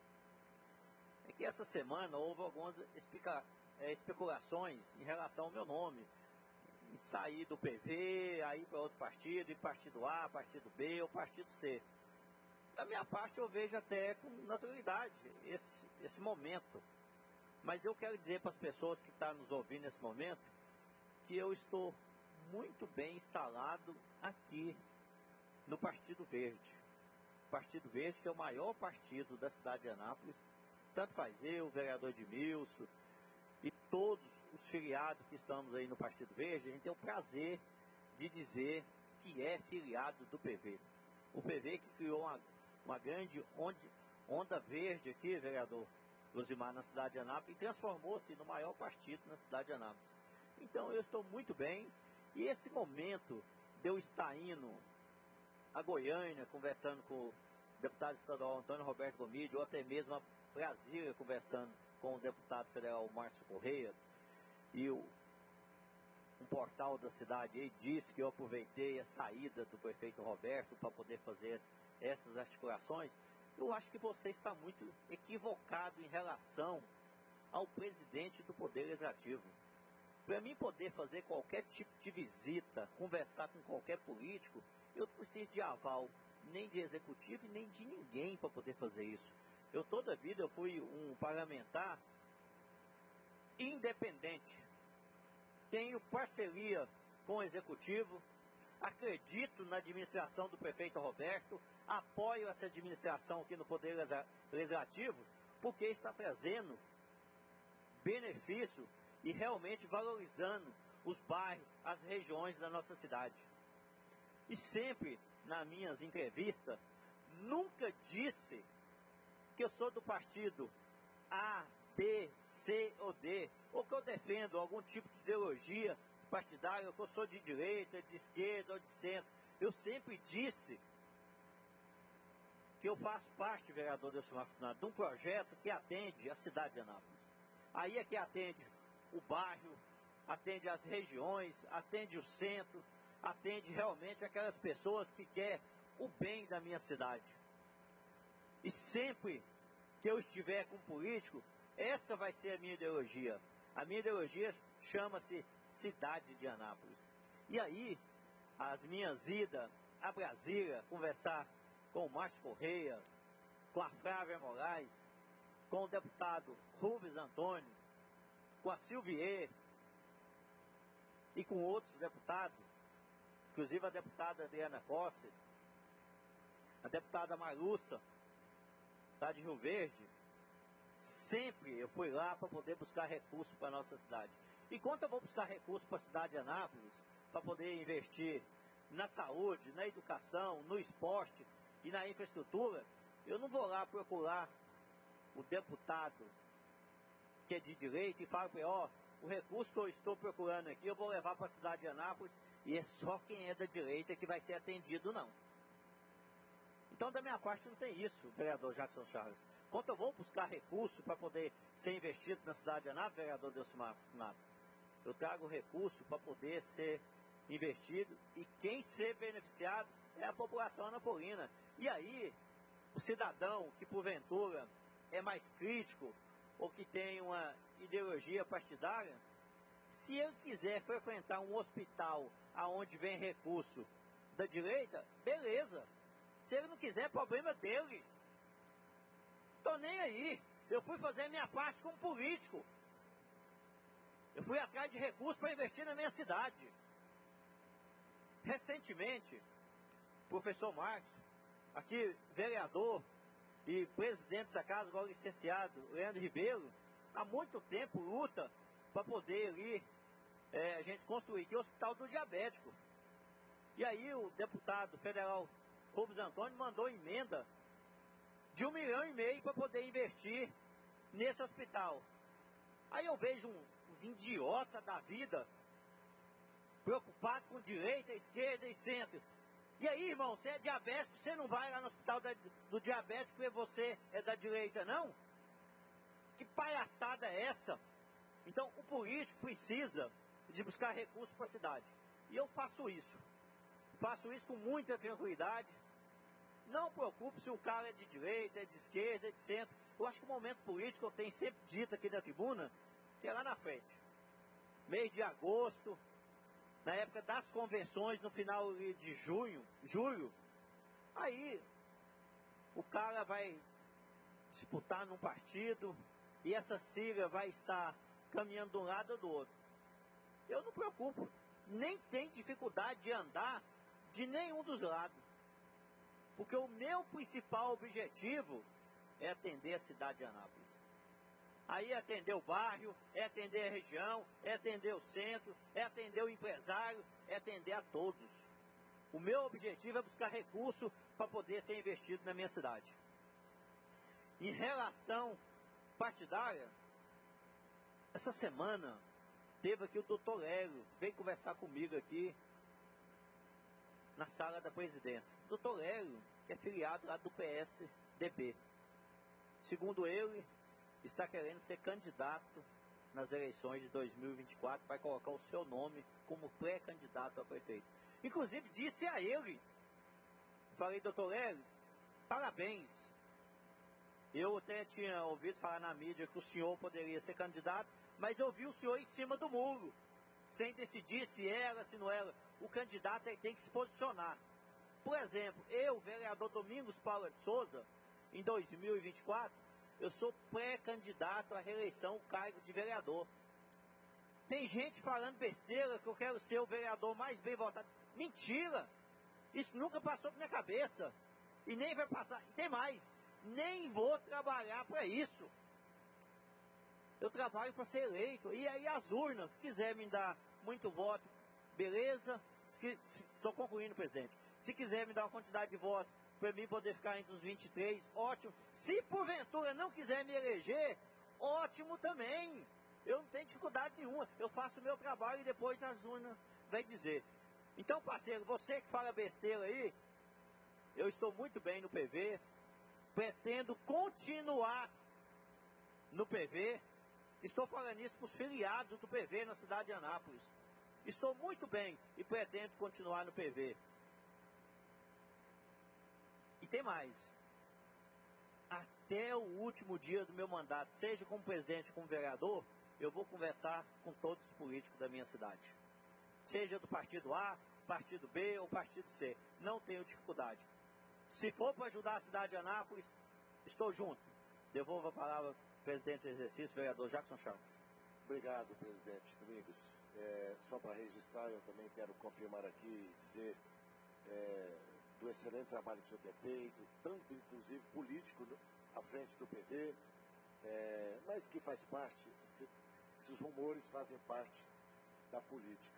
é que essa semana houve algumas especulações em relação ao meu nome, em sair do PV, aí para outro partido, e partido A, partido B ou partido C. Da minha parte eu vejo até com naturalidade esse momento, mas eu quero dizer para as pessoas que estão nos ouvindo nesse momento, que eu estou muito bem instalado aqui no Partido Verde. O Partido Verde, que é o maior partido da cidade de Anápolis, tanto faz eu, o vereador Edmilson, e todos os filiados que estamos aí no Partido Verde, a gente tem o prazer de dizer que é filiado do PV. O PV que criou uma grande onda verde aqui, vereador Josimar, na cidade de Anápolis, e transformou-se no maior partido na cidade de Anápolis. Então eu estou muito bem, e esse momento de eu estar indo a Goiânia, conversando com o deputado estadual Antônio Roberto Gomide, ou até mesmo a Brasília, conversando com o deputado federal Márcio Correia, e um portal da cidade aí disse que eu aproveitei a saída do prefeito Roberto para poder fazer essas articulações. Eu acho que você está muito equivocado em relação ao presidente do Poder Legislativo. Para mim poder fazer qualquer tipo de visita, conversar com qualquer político, eu não preciso de aval nem de executivo e nem de ninguém para poder fazer isso. Eu toda a vida fui um parlamentar independente. Tenho parceria com o executivo, acredito na administração do prefeito Roberto, apoio essa administração aqui no Poder Legislativo, porque está trazendo benefício e realmente valorizando os bairros, as regiões da nossa cidade. E sempre, nas minhas entrevistas, nunca disse que eu sou do partido A, B, C ou D, ou que eu defendo algum tipo de ideologia partidária, ou que eu sou de direita, de esquerda ou de centro. Eu sempre disse que eu faço parte, vereador Delcimar Fortunato, de um projeto que atende a cidade de Anápolis. Aí é que atende o bairro, atende as regiões, atende o centro, atende realmente aquelas pessoas que querem o bem da minha cidade. E sempre que eu estiver com um político, essa vai ser a minha ideologia. A minha ideologia chama-se Cidade de Anápolis. E aí, as minhas idas a Brasília, conversar com o Márcio Correia, com a Flávia Moraes, com o deputado Rubens Antônio, com a Silvier e com outros deputados, inclusive a deputada Adriana Costa, a deputada Marussa, lá de Rio Verde, sempre eu fui lá para poder buscar recursos para a nossa cidade. E quando eu vou buscar recursos para a cidade de Anápolis, para poder investir na saúde, na educação, no esporte e na infraestrutura, eu não vou lá procurar o deputado que é de direita e falo para ele, ó, o recurso que eu estou procurando aqui, eu vou levar para a cidade de Anápolis e é só quem é da direita que vai ser atendido, não. Então, da minha parte, não tem isso, vereador Jackson Charles. Quando eu vou buscar recurso para poder ser investido na cidade de Anápolis, vereador Delcimar Fortunato, eu trago recurso para poder ser investido e quem ser beneficiado é a população anapolina. E aí, o cidadão que porventura é mais crítico ou que tem uma ideologia partidária, se ele quiser frequentar um hospital aonde vem recurso da direita, beleza. Se ele não quiser, problema dele. Tô nem aí. Eu fui fazer minha parte como político. Eu fui atrás de recursos para investir na minha cidade. Recentemente, o professor Marcos, aqui vereador e presidente dessa casa, agora licenciado, Leandro Ribeiro, há muito tempo luta para poder ali a gente construir aqui o Hospital do Diabético. E aí o deputado federal Rubens Antônio mandou emenda de 1,5 milhão para poder investir nesse hospital. Aí eu vejo uns idiotas da vida preocupados com direita, esquerda e centro. E aí, irmão, você é diabético, você não vai lá no hospital do diabético porque você é da direita, não? Que palhaçada é essa? Então, o político precisa de buscar recursos para a cidade. E eu faço isso. Faço isso com muita tranquilidade. Não preocupe se o cara é de direita, é de esquerda, é de centro. Eu acho que o momento político, eu tenho sempre dito aqui na tribuna, que é lá na frente. Mês de agosto, na época das convenções, no final de julho, aí o cara vai disputar num partido e essa sigla vai estar caminhando de um lado ou do outro. Eu não me preocupo, nem tenho dificuldade de andar de nenhum dos lados. Porque o meu principal objetivo é atender a cidade de Anápolis. Aí é atender o bairro, é atender a região, é atender o centro, é atender o empresário, é atender a todos. O meu objetivo é buscar recurso para poder ser investido na minha cidade. Em relação partidária, essa semana teve aqui o doutor Hélio, veio conversar comigo aqui na sala da presidência. O doutor Hélio é filiado lá do PSDB. Segundo ele, está querendo ser candidato nas eleições de 2024, vai colocar o seu nome como pré-candidato a prefeito. Inclusive disse a ele, falei, doutor Hélio, parabéns. Eu até tinha ouvido falar na mídia que o senhor poderia ser candidato, mas eu vi o senhor em cima do muro, sem decidir se era, se não era. O candidato tem que se posicionar. Por exemplo, eu, vereador Domingos Paula de Souza, em 2024, eu sou pré-candidato à reeleição ao cargo de vereador. Tem gente falando besteira que eu quero ser o vereador mais bem votado. Mentira! Isso nunca passou por minha cabeça. E nem vai passar. E tem mais. Nem vou trabalhar para isso. Eu trabalho para ser eleito. E aí as urnas, se quiser me dar muito voto, beleza. Estou concluindo, presidente. Se quiser me dar uma quantidade de votos para mim poder ficar entre os 23, ótimo. Se porventura não quiser me eleger, ótimo também. Eu não tenho dificuldade nenhuma. Eu faço o meu trabalho e depois as urnas vai dizer. Então, parceiro, você que fala besteira aí, eu estou muito bem no PV, pretendo continuar no PV. Estou falando isso para os filiados do PV na cidade de Anápolis. Estou muito bem e pretendo continuar no PV. E tem mais. Até o último dia do meu mandato, seja como presidente ou como vereador, eu vou conversar com todos os políticos da minha cidade. Seja do partido A, partido B ou partido C. Não tenho dificuldade. Se for para ajudar a cidade de Anápolis, estou junto. Devolvo a palavra ao presidente do exercício, vereador Jackson Chaves. Obrigado, presidente Domingos. Só para registrar, eu também quero confirmar aqui e dizer do excelente trabalho que o senhor tem feito, tanto inclusive político à frente do PV, mas que faz parte, esses rumores fazem parte da política.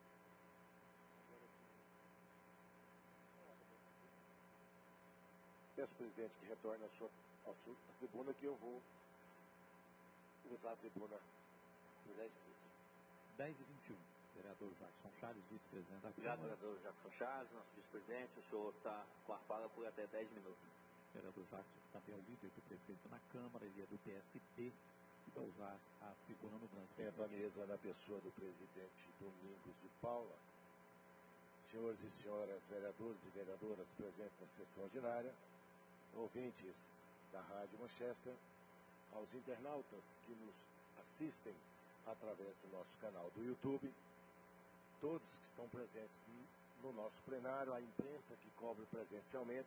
Peço, presidente, que retorne à sua tribuna, que eu vou usar a tribuna por 10 minutos. 10h21. Vereador Jackson Chaves, vice-presidente da Obrigado, Câmara. vereador Jackson Chaves, nosso vice-presidente. O senhor está com a fala por até 10 minutos. Vereador Jackson também é o líder do prefeito na Câmara, ele é do PSB e vai usar a tribuna no grande. Tendo a mesa na pessoa do presidente Domingos de Paula, senhores e senhoras vereadores e vereadoras presentes na sessão ordinária, ouvintes da Rádio Manchester, aos internautas que nos assistem através do nosso canal do YouTube, todos que estão presentes no nosso plenário, a imprensa que cobre presencialmente,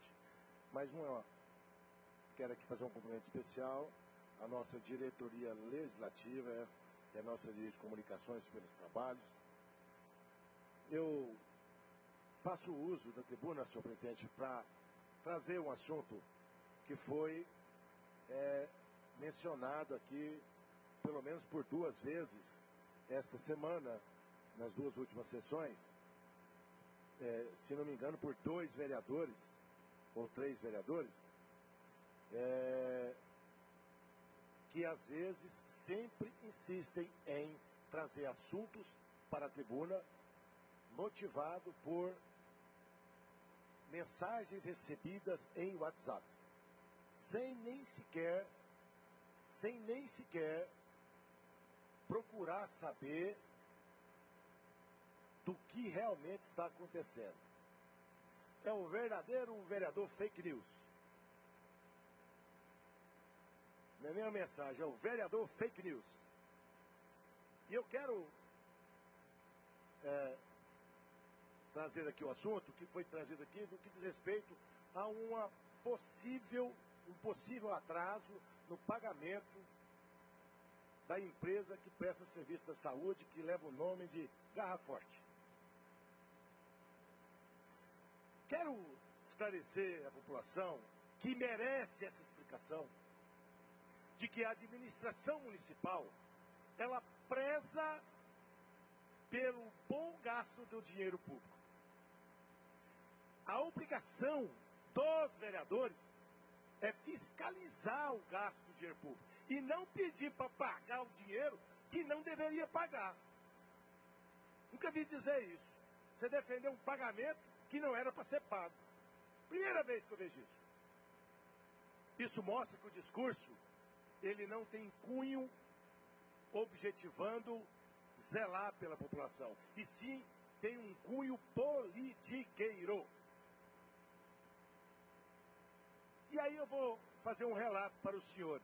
quero aqui fazer um cumprimento especial à nossa diretoria legislativa e à nossa diretoria de comunicações pelos trabalhos. Eu faço uso da tribuna, senhor presidente, para trazer um assunto que foi mencionado aqui pelo menos por 2 vezes esta semana, nas 2 últimas sessões, se não me engano, por 2 vereadores, ou 3 vereadores, que às vezes sempre insistem em trazer assuntos para a tribuna, motivado por mensagens recebidas em WhatsApp, sem nem sequer procurar saber do que realmente está acontecendo. É um verdadeiro vereador fake news. Não é nem a mensagem, é o vereador fake news. E eu quero trazer aqui o assunto que foi trazido aqui no que diz respeito a um possível atraso no pagamento da empresa que presta serviço da saúde, que leva o nome de Garra Forte. Quero esclarecer a população que merece essa explicação, de que a administração municipal, ela preza pelo bom gasto do dinheiro público. A obrigação dos vereadores é fiscalizar o gasto do dinheiro público e não pedir para pagar o dinheiro que não deveria pagar. Nunca vi dizer isso. Você defendeu um pagamento que não era para ser pago. Primeira vez que eu vejo isso. Isso mostra que o discurso, ele não tem cunho objetivando zelar pela população, e sim tem um cunho politiqueiro. E aí eu vou fazer um relato para os senhores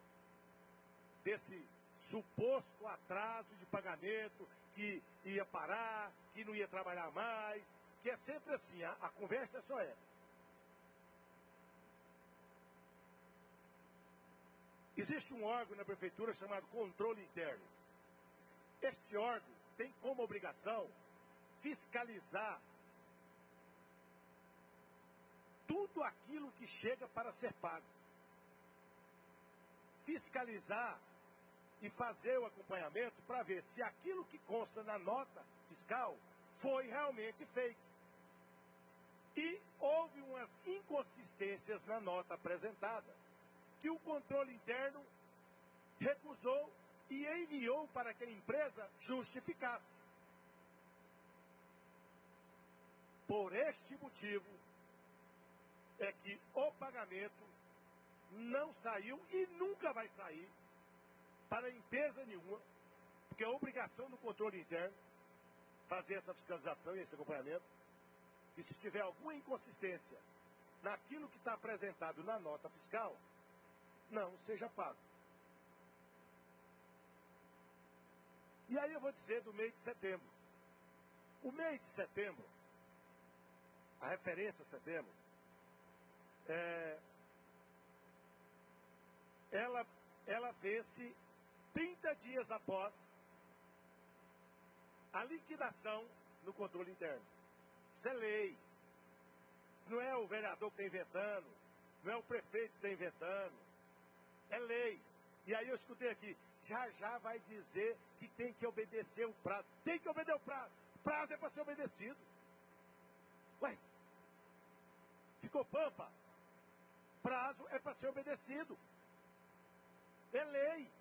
desse suposto atraso de pagamento, que ia parar, que não ia trabalhar mais, que é sempre assim, a conversa é só essa. Existe um órgão na prefeitura chamado Controle Interno. Este órgão tem como obrigação fiscalizar tudo aquilo que chega para ser pago. Fiscalizar e fazer o acompanhamento para ver se aquilo que consta na nota fiscal foi realmente feito. E houve umas inconsistências na nota apresentada, que o controle interno recusou e enviou para que a empresa justificasse. Por este motivo é que o pagamento não saiu e nunca vai sair para empresa nenhuma, porque é obrigação do controle interno fazer essa fiscalização e esse acompanhamento, e se tiver alguma inconsistência naquilo que está apresentado na nota fiscal, não seja pago. E aí eu vou dizer do mês de setembro. O mês de setembro, a referência a setembro, ela vence 30 dias após a liquidação no controle interno. Isso é lei. Não é o vereador que está inventando, não é o prefeito que está inventando. É lei. E aí eu escutei aqui, já vai dizer que tem que obedecer o prazo. Tem que obedecer o prazo. O prazo é para ser obedecido. Ué, ficou pampa? Prazo é para ser obedecido. É lei.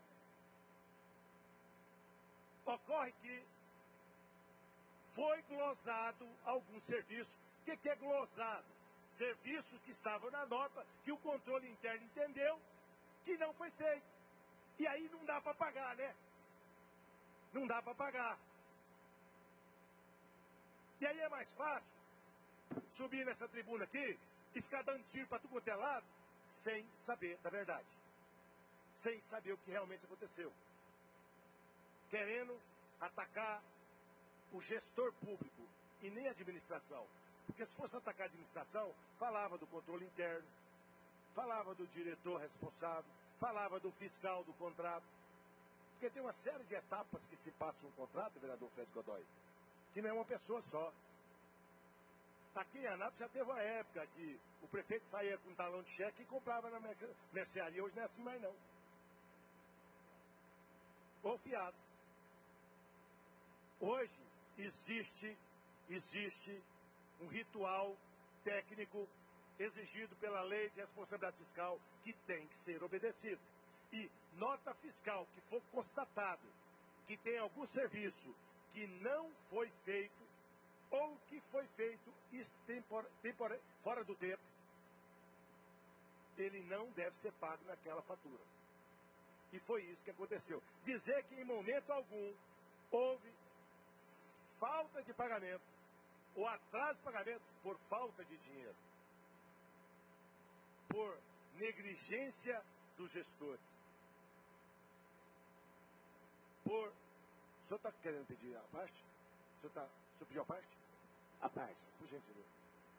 Ocorre que foi glosado algum serviço. O que é glosado? Serviços que estavam na nota, que o controle interno entendeu que não foi feito. E aí não dá para pagar, né? Não dá para pagar. E aí é mais fácil subir nessa tribuna aqui e ficar dando tiro para tudo quanto é lado, sem saber da verdade. Sem saber o que realmente aconteceu. Querendo atacar o gestor público e nem a administração. Porque se fosse atacar a administração, falava do controle interno, falava do diretor responsável, falava do fiscal do contrato. Porque tem uma série de etapas que se passa um contrato, vereador Fred Godoy, que não é uma pessoa só. Aqui em Anápolis já teve uma época que o prefeito saía com um talão de cheque e comprava na mercearia. Hoje não é assim mais não. Ou fiado. Hoje existe um ritual técnico exigido pela lei de responsabilidade fiscal que tem que ser obedecido. E nota fiscal que for constatado que tem algum serviço que não foi feito ou que foi feito fora do tempo, ele não deve ser pago naquela fatura. E foi isso que aconteceu. Dizer que em momento algum houve falta de pagamento ou atraso de pagamento por falta de dinheiro, por negligência dos gestores, por... O senhor está querendo pedir a parte? O senhor pediu a parte? A parte. Por gentileza.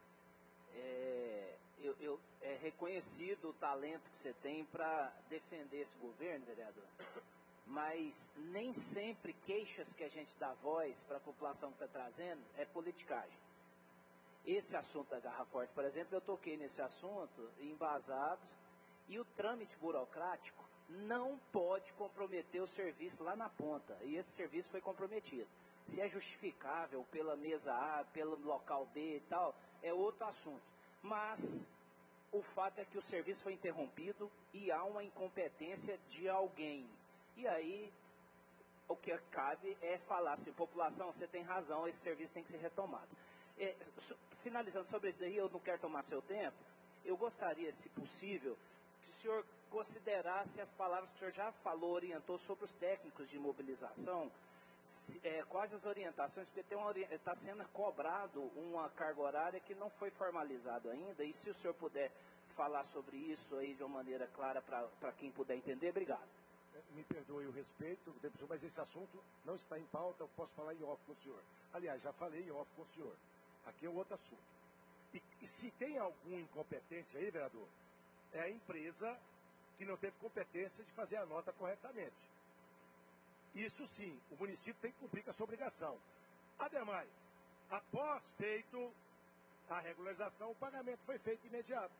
É reconhecido o talento que você tem para defender esse governo, vereador, mas nem sempre queixas que a gente dá voz para a população que está trazendo é politicagem. Esse assunto da Garra Forte, por exemplo, eu toquei nesse assunto embasado, e o trâmite burocrático não pode comprometer o serviço lá na ponta, e esse serviço foi comprometido. Se é justificável pela mesa A, pelo local B e tal, é outro assunto. Mas o fato é que o serviço foi interrompido e há uma incompetência de alguém. E aí, o que cabe é falar assim, população, você tem razão, esse serviço tem que ser retomado. Finalizando sobre isso daí, eu não quero tomar seu tempo, eu gostaria, se possível, que o senhor considerasse as palavras que o senhor já falou, orientou sobre os técnicos de mobilização, quais as orientações, porque está sendo cobrado uma carga horária que não foi formalizada ainda, e se o senhor puder falar sobre isso aí de uma maneira clara para quem puder entender, obrigado. Me perdoe o respeito, mas esse assunto não está em pauta, eu posso falar em off com o senhor. Aliás, já falei em off com o senhor. Aqui é um outro assunto. E se tem algum incompetente aí, vereador, é a empresa que não teve competência de fazer a nota corretamente. Isso sim, o município tem que cumprir com a sua obrigação. Ademais, após feito a regularização, o pagamento foi feito imediato.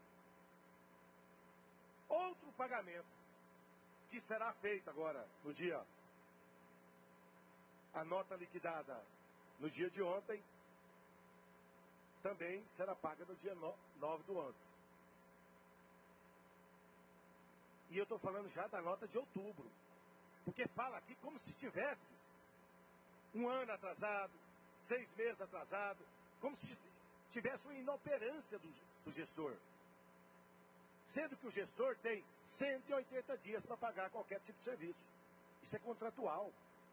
Outro pagamento que será feito agora no dia, a nota liquidada no dia de ontem, também será paga no dia 9 do 11. E eu estou falando já da nota de outubro. Porque fala aqui como se tivesse um ano atrasado, 6 meses atrasado, como se tivesse uma inoperância do gestor. Sendo que o gestor tem 180 dias para pagar qualquer tipo de serviço. Isso é contratual.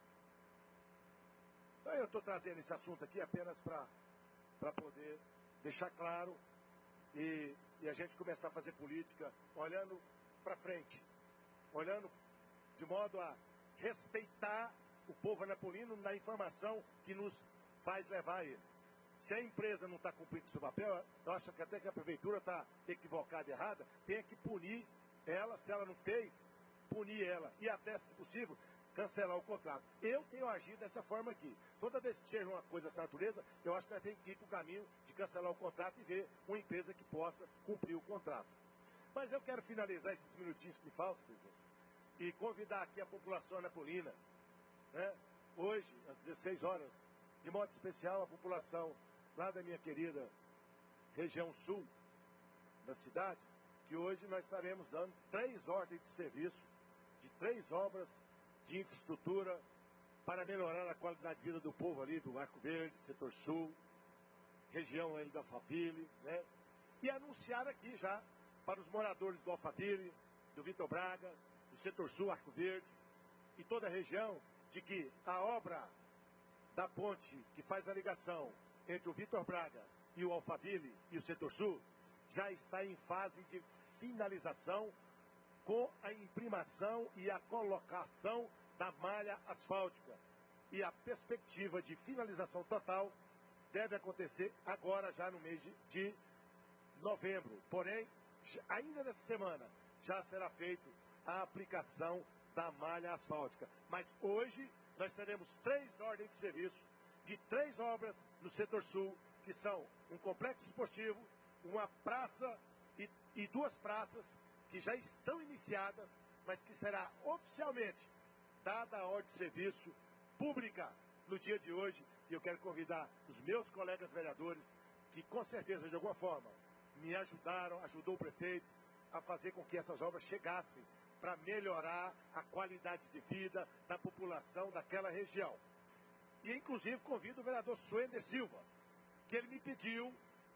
Então eu estou trazendo esse assunto aqui apenas para poder deixar claro e a gente começar a fazer política olhando para frente, olhando de modo a respeitar o povo anapolino na informação que nos faz levar a ele. Se a empresa não está cumprindo o seu papel, eu acho que até que a prefeitura está equivocada e errada, tem que punir ela, se ela não fez, punir ela. E até, se possível, cancelar o contrato. Eu tenho agido dessa forma aqui. Toda vez que chega uma coisa dessa natureza, eu acho que nós temos que ir para o caminho de cancelar o contrato e ver uma empresa que possa cumprir o contrato. Mas eu quero finalizar esses minutinhos que me faltam, presidente, e convidar aqui a população anapolina, né? Hoje, às 16 horas, de modo especial, a população lá da minha querida região sul da cidade, que hoje nós estaremos dando 3 ordens de serviço, de 3 obras de infraestrutura para melhorar a qualidade de vida do povo ali do Arco Verde, setor sul, região ali da Alphaville, né? E anunciar aqui já para os moradores do Alphaville, do Vitor Braga, do setor sul, Arco Verde, e toda a região, de que a obra da ponte que faz a ligação entre o Vitor Braga e o Alphaville e o Setor Sul já está em fase de finalização com a imprimação e a colocação da malha asfáltica. E a perspectiva de finalização total deve acontecer agora, já no mês de novembro. Porém, ainda nessa semana, já será feita a aplicação da malha asfáltica. Mas hoje, nós teremos 3 ordens de serviço de 3 obras no Setor Sul, que são um complexo esportivo, uma praça e 2 praças que já estão iniciadas, mas que será oficialmente dada a ordem de serviço pública no dia de hoje. E eu quero convidar os meus colegas vereadores, que com certeza, de alguma forma, me ajudou o prefeito a fazer com que essas obras chegassem para melhorar a qualidade de vida da população daquela região. E, inclusive, convido o vereador Suender Silva, que ele me pediu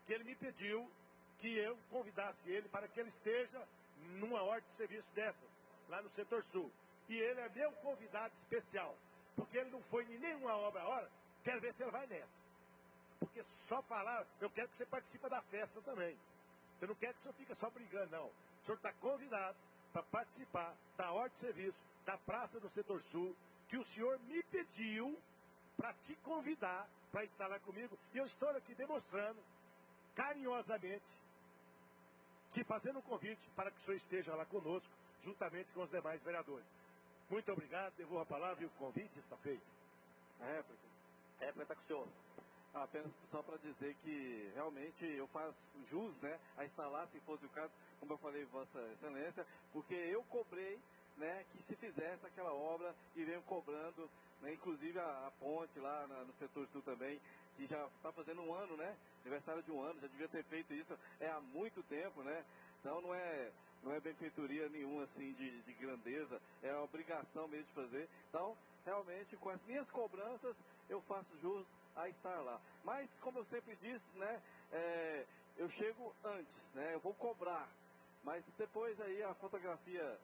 que eu convidasse ele para que ele esteja numa ordem de serviço dessas, lá no Setor Sul. E ele é meu convidado especial, porque ele não foi em nenhuma obra agora, quero ver se ele vai nessa. Porque só falar, eu quero que você participe da festa também. Eu não quero que o senhor fique só brigando, não. O senhor está convidado para participar da ordem de serviço da Praça do Setor Sul, que o senhor me pediu para te convidar para estar lá comigo. E eu estou aqui demonstrando, carinhosamente, te fazendo um convite para que o senhor esteja lá conosco, juntamente com os demais vereadores. Muito obrigado, devolvo a palavra e o convite está feito. A réplica. A réplica está com o senhor. Apenas só para dizer que realmente eu faço jus, né, a instalar, se fosse o caso, como eu falei, Vossa Excelência, porque eu cobrei, né, que se fizesse aquela obra e venho cobrando, né, inclusive a ponte lá no Setor Sul também, que já está fazendo um ano, né, aniversário de um ano, já devia ter feito isso há muito tempo, né, então não é benfeitoria nenhuma assim de grandeza, é a obrigação mesmo de fazer. Então, realmente, com as minhas cobranças, eu faço jus a estar lá. Mas, como eu sempre disse, né, eu chego antes, né, eu vou cobrar, mas depois aí a fotografia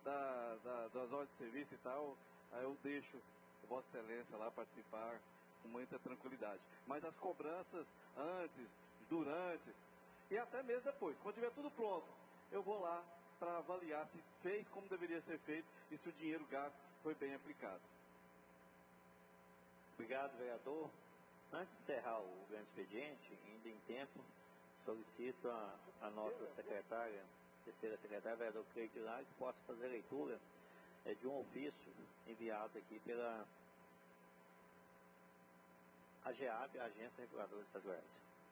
das ordens de serviço e tal, aí eu deixo Vossa Excelência lá participar com muita tranquilidade. Mas as cobranças antes, durante e até mesmo depois, quando tiver tudo pronto, eu vou lá para avaliar se fez como deveria ser feito e se o dinheiro gasto foi bem aplicado. Obrigado, vereador. Antes de encerrar o grande expediente, ainda em tempo, solicito a nossa secretária, terceira secretária, vereador Cleide Lá, que possa fazer a leitura de um ofício enviado aqui pela AGEAB, a Agência Reguladora Estaduais.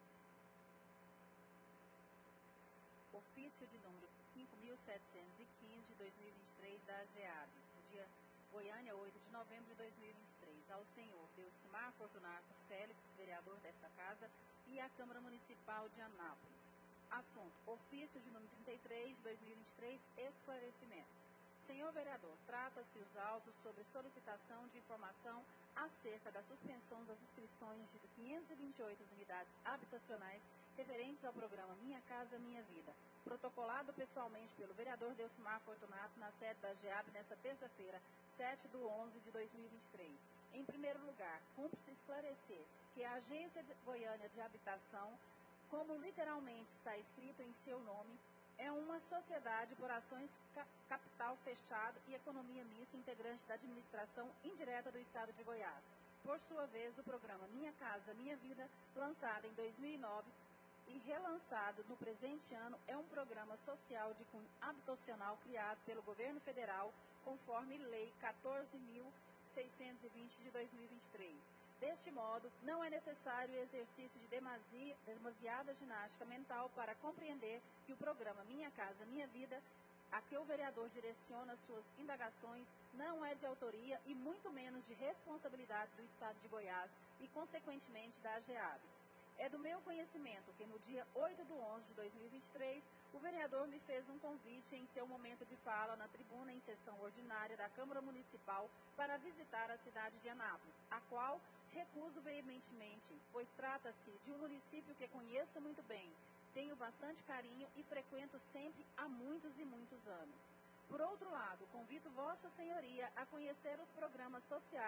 Ofício de número 5.715 de 2023 da AGEAB, do dia Goiânia, 8 de novembro de 2023, ao senhor Delcimar Fortunato Félix, vereador desta casa, e à Câmara Municipal de Anápolis. Assunto: ofício de número 33 de 2023, esclarecimentos. Senhor vereador, trata-se os autos sobre solicitação de informação acerca da suspensão das inscrições de 528 unidades habitacionais referentes ao programa Minha Casa Minha Vida, protocolado pessoalmente pelo vereador Delcimar Fortunato na sede da AGEAB nesta terça-feira, 7/11/2023. Em primeiro lugar, cumpre-se esclarecer que a Agência Goiânia de Habitação, como literalmente está escrito em seu nome, é uma sociedade por ações capital fechado e economia mista integrante da administração indireta do Estado de Goiás. Por sua vez, o programa Minha Casa Minha Vida, lançado em 2009 e relançado no presente ano, é um programa social de cunho habitacional criado pelo governo federal, conforme Lei 14.620 de 2023. Deste modo, não é necessário o exercício de demasiada ginástica mental para compreender que o programa Minha Casa Minha Vida, a que o vereador direciona suas indagações, não é de autoria e muito menos de responsabilidade do Estado de Goiás e, consequentemente, da AGEAB. É do meu conhecimento que no dia 8/11/2023, o vereador me fez um convite em seu momento de fala na tribuna em sessão ordinária da Câmara Municipal para visitar a cidade de Anápolis, a qual recuso veementemente, pois trata-se de um município que conheço muito bem, tenho bastante carinho e frequento sempre há muitos e muitos anos. Por outro lado, convido Vossa Senhoria a conhecer os programas sociais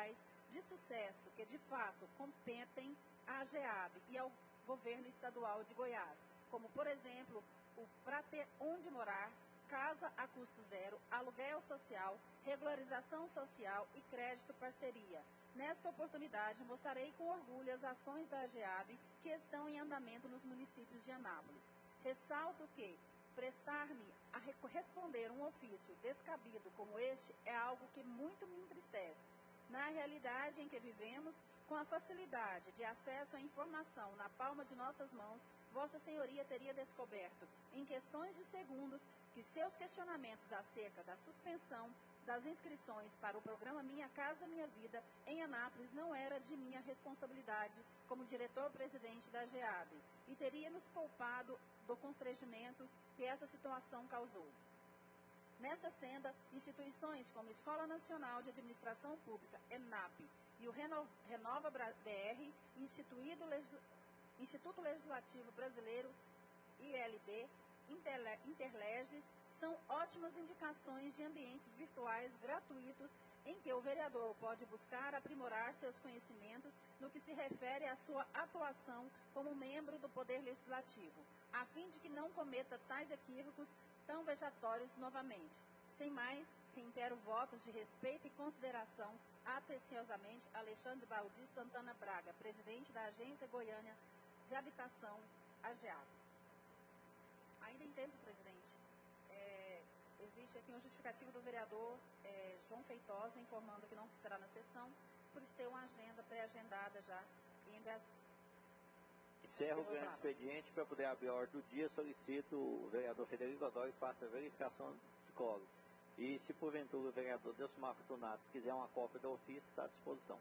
de sucesso que, de fato, competem à GEAB e ao governo estadual de Goiás, como, por exemplo, o Pra Ter Onde Morar, Casa a Custo Zero, Aluguel Social, Regularização Social e Crédito Parceria. Nesta oportunidade, mostrarei com orgulho as ações da GEAB que estão em andamento nos municípios de Anápolis. Ressalto que prestar-me a responder um ofício descabido como este é algo que muito me entristece. Na realidade em que vivemos, com a facilidade de acesso à informação na palma de nossas mãos, Vossa Senhoria teria descoberto, em questões de segundos, que seus questionamentos acerca da suspensão das inscrições para o programa Minha Casa Minha Vida em Anápolis não era de minha responsabilidade como diretor-presidente da GEAB e teria nos poupado do constrangimento que essa situação causou. Nessa senda, instituições como Escola Nacional de Administração Pública, ENAP, e o Renova BR, Instituto Legislativo Brasileiro, ILB, Interleges, são ótimas indicações de ambientes virtuais gratuitos em que o vereador pode buscar aprimorar seus conhecimentos no que se refere à sua atuação como membro do Poder Legislativo, a fim de que não cometa tais equívocos tão vexatórios novamente. Sem mais, reitero votos de respeito e consideração. Atenciosamente, Alexandre Baldi Santana Braga, presidente da Agência Goiânia de Habitação, AGEAB. Ainda em tempo, presidente, existe aqui um justificativo do vereador João Feitosa, informando que não estará na sessão, por ter uma agenda pré-agendada já em Brasília. Encerro o grande expediente. Para poder abrir a ordem do dia, solicito o vereador Frederico Godoy faça a verificação de quórum. E se porventura o vereador Delcimar Fortunato quiser uma cópia do ofício, está à disposição.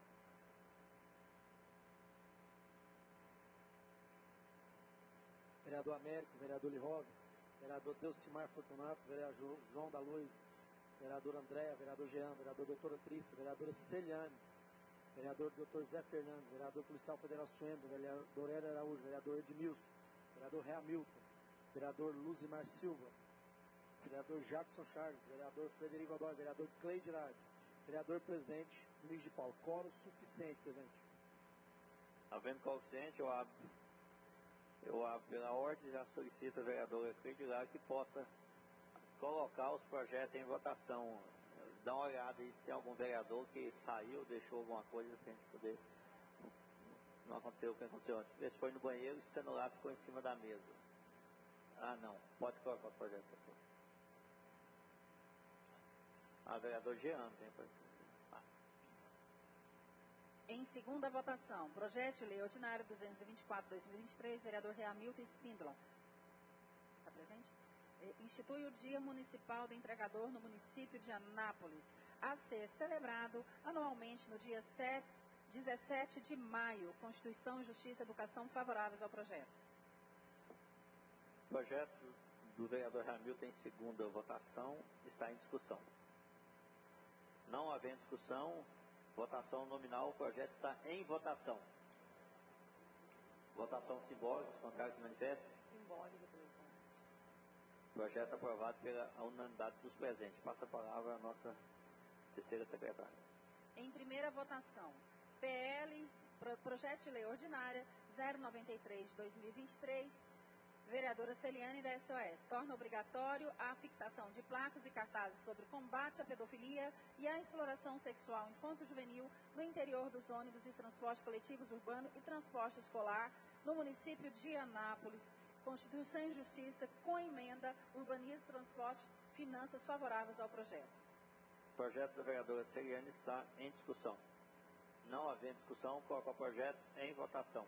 Vereador Américo, vereador Lirov, vereador Delcimar Fortunato, vereador João da Luz, vereador Andréa, vereador Jean, vereador doutora Trícia, vereadora Celiane, vereador Dr. Zé Fernando, vereador Policial Federal Suendo, vereador Hélio Araújo, vereador Edmilson, vereador Hamilton, vereador Luzimar Silva, vereador Jackson Charles, vereador Frederico Godoy, vereador Cleide Lage, vereador presidente Luiz de Paulo. Quórum suficiente, presidente. Havendo quórum suficiente, eu abro pela ordem, já solicito a vereadora Cleide Lage que possa colocar os projetos em votação. Dá uma olhada aí se tem algum vereador que saiu, deixou alguma coisa para a gente poder. Não aconteceu o que aconteceu antes. Vê se foi no banheiro e o celular ficou em cima da mesa. Ah, não. Pode colocar o projeto, por favor. Vereador Jean, tem para. Em segunda votação, projeto de lei ordinário 224/2023, vereador Hamilton Spindler. Está presente? Institui o Dia Municipal do Entregador no município de Anápolis, a ser celebrado anualmente no dia 17 de maio. Constituição, Justiça e Educação favoráveis ao projeto. O projeto do vereador Hamilton em segunda votação está em discussão. Não havendo discussão, votação nominal, o projeto está em votação. Votação simbólica, os contrários se manifestam. Simbólica, presidente. Projeto aprovado pela unanimidade dos presentes. Passa a palavra à nossa terceira secretária. Em primeira votação, Projeto de Lei Ordinária 093/2023, vereadora Celiane da SOS, torna obrigatório a fixação de placas e cartazes sobre combate à pedofilia e à exploração sexual infanto-juvenil no interior dos ônibus e transporte coletivos urbano e transporte escolar no município de Anápolis. Constituição e Justiça, com emenda, Urbanismo, Transporte, Finanças favoráveis ao projeto. O projeto da vereadora Celiane está em discussão. Não havendo discussão, coloca o projeto em votação.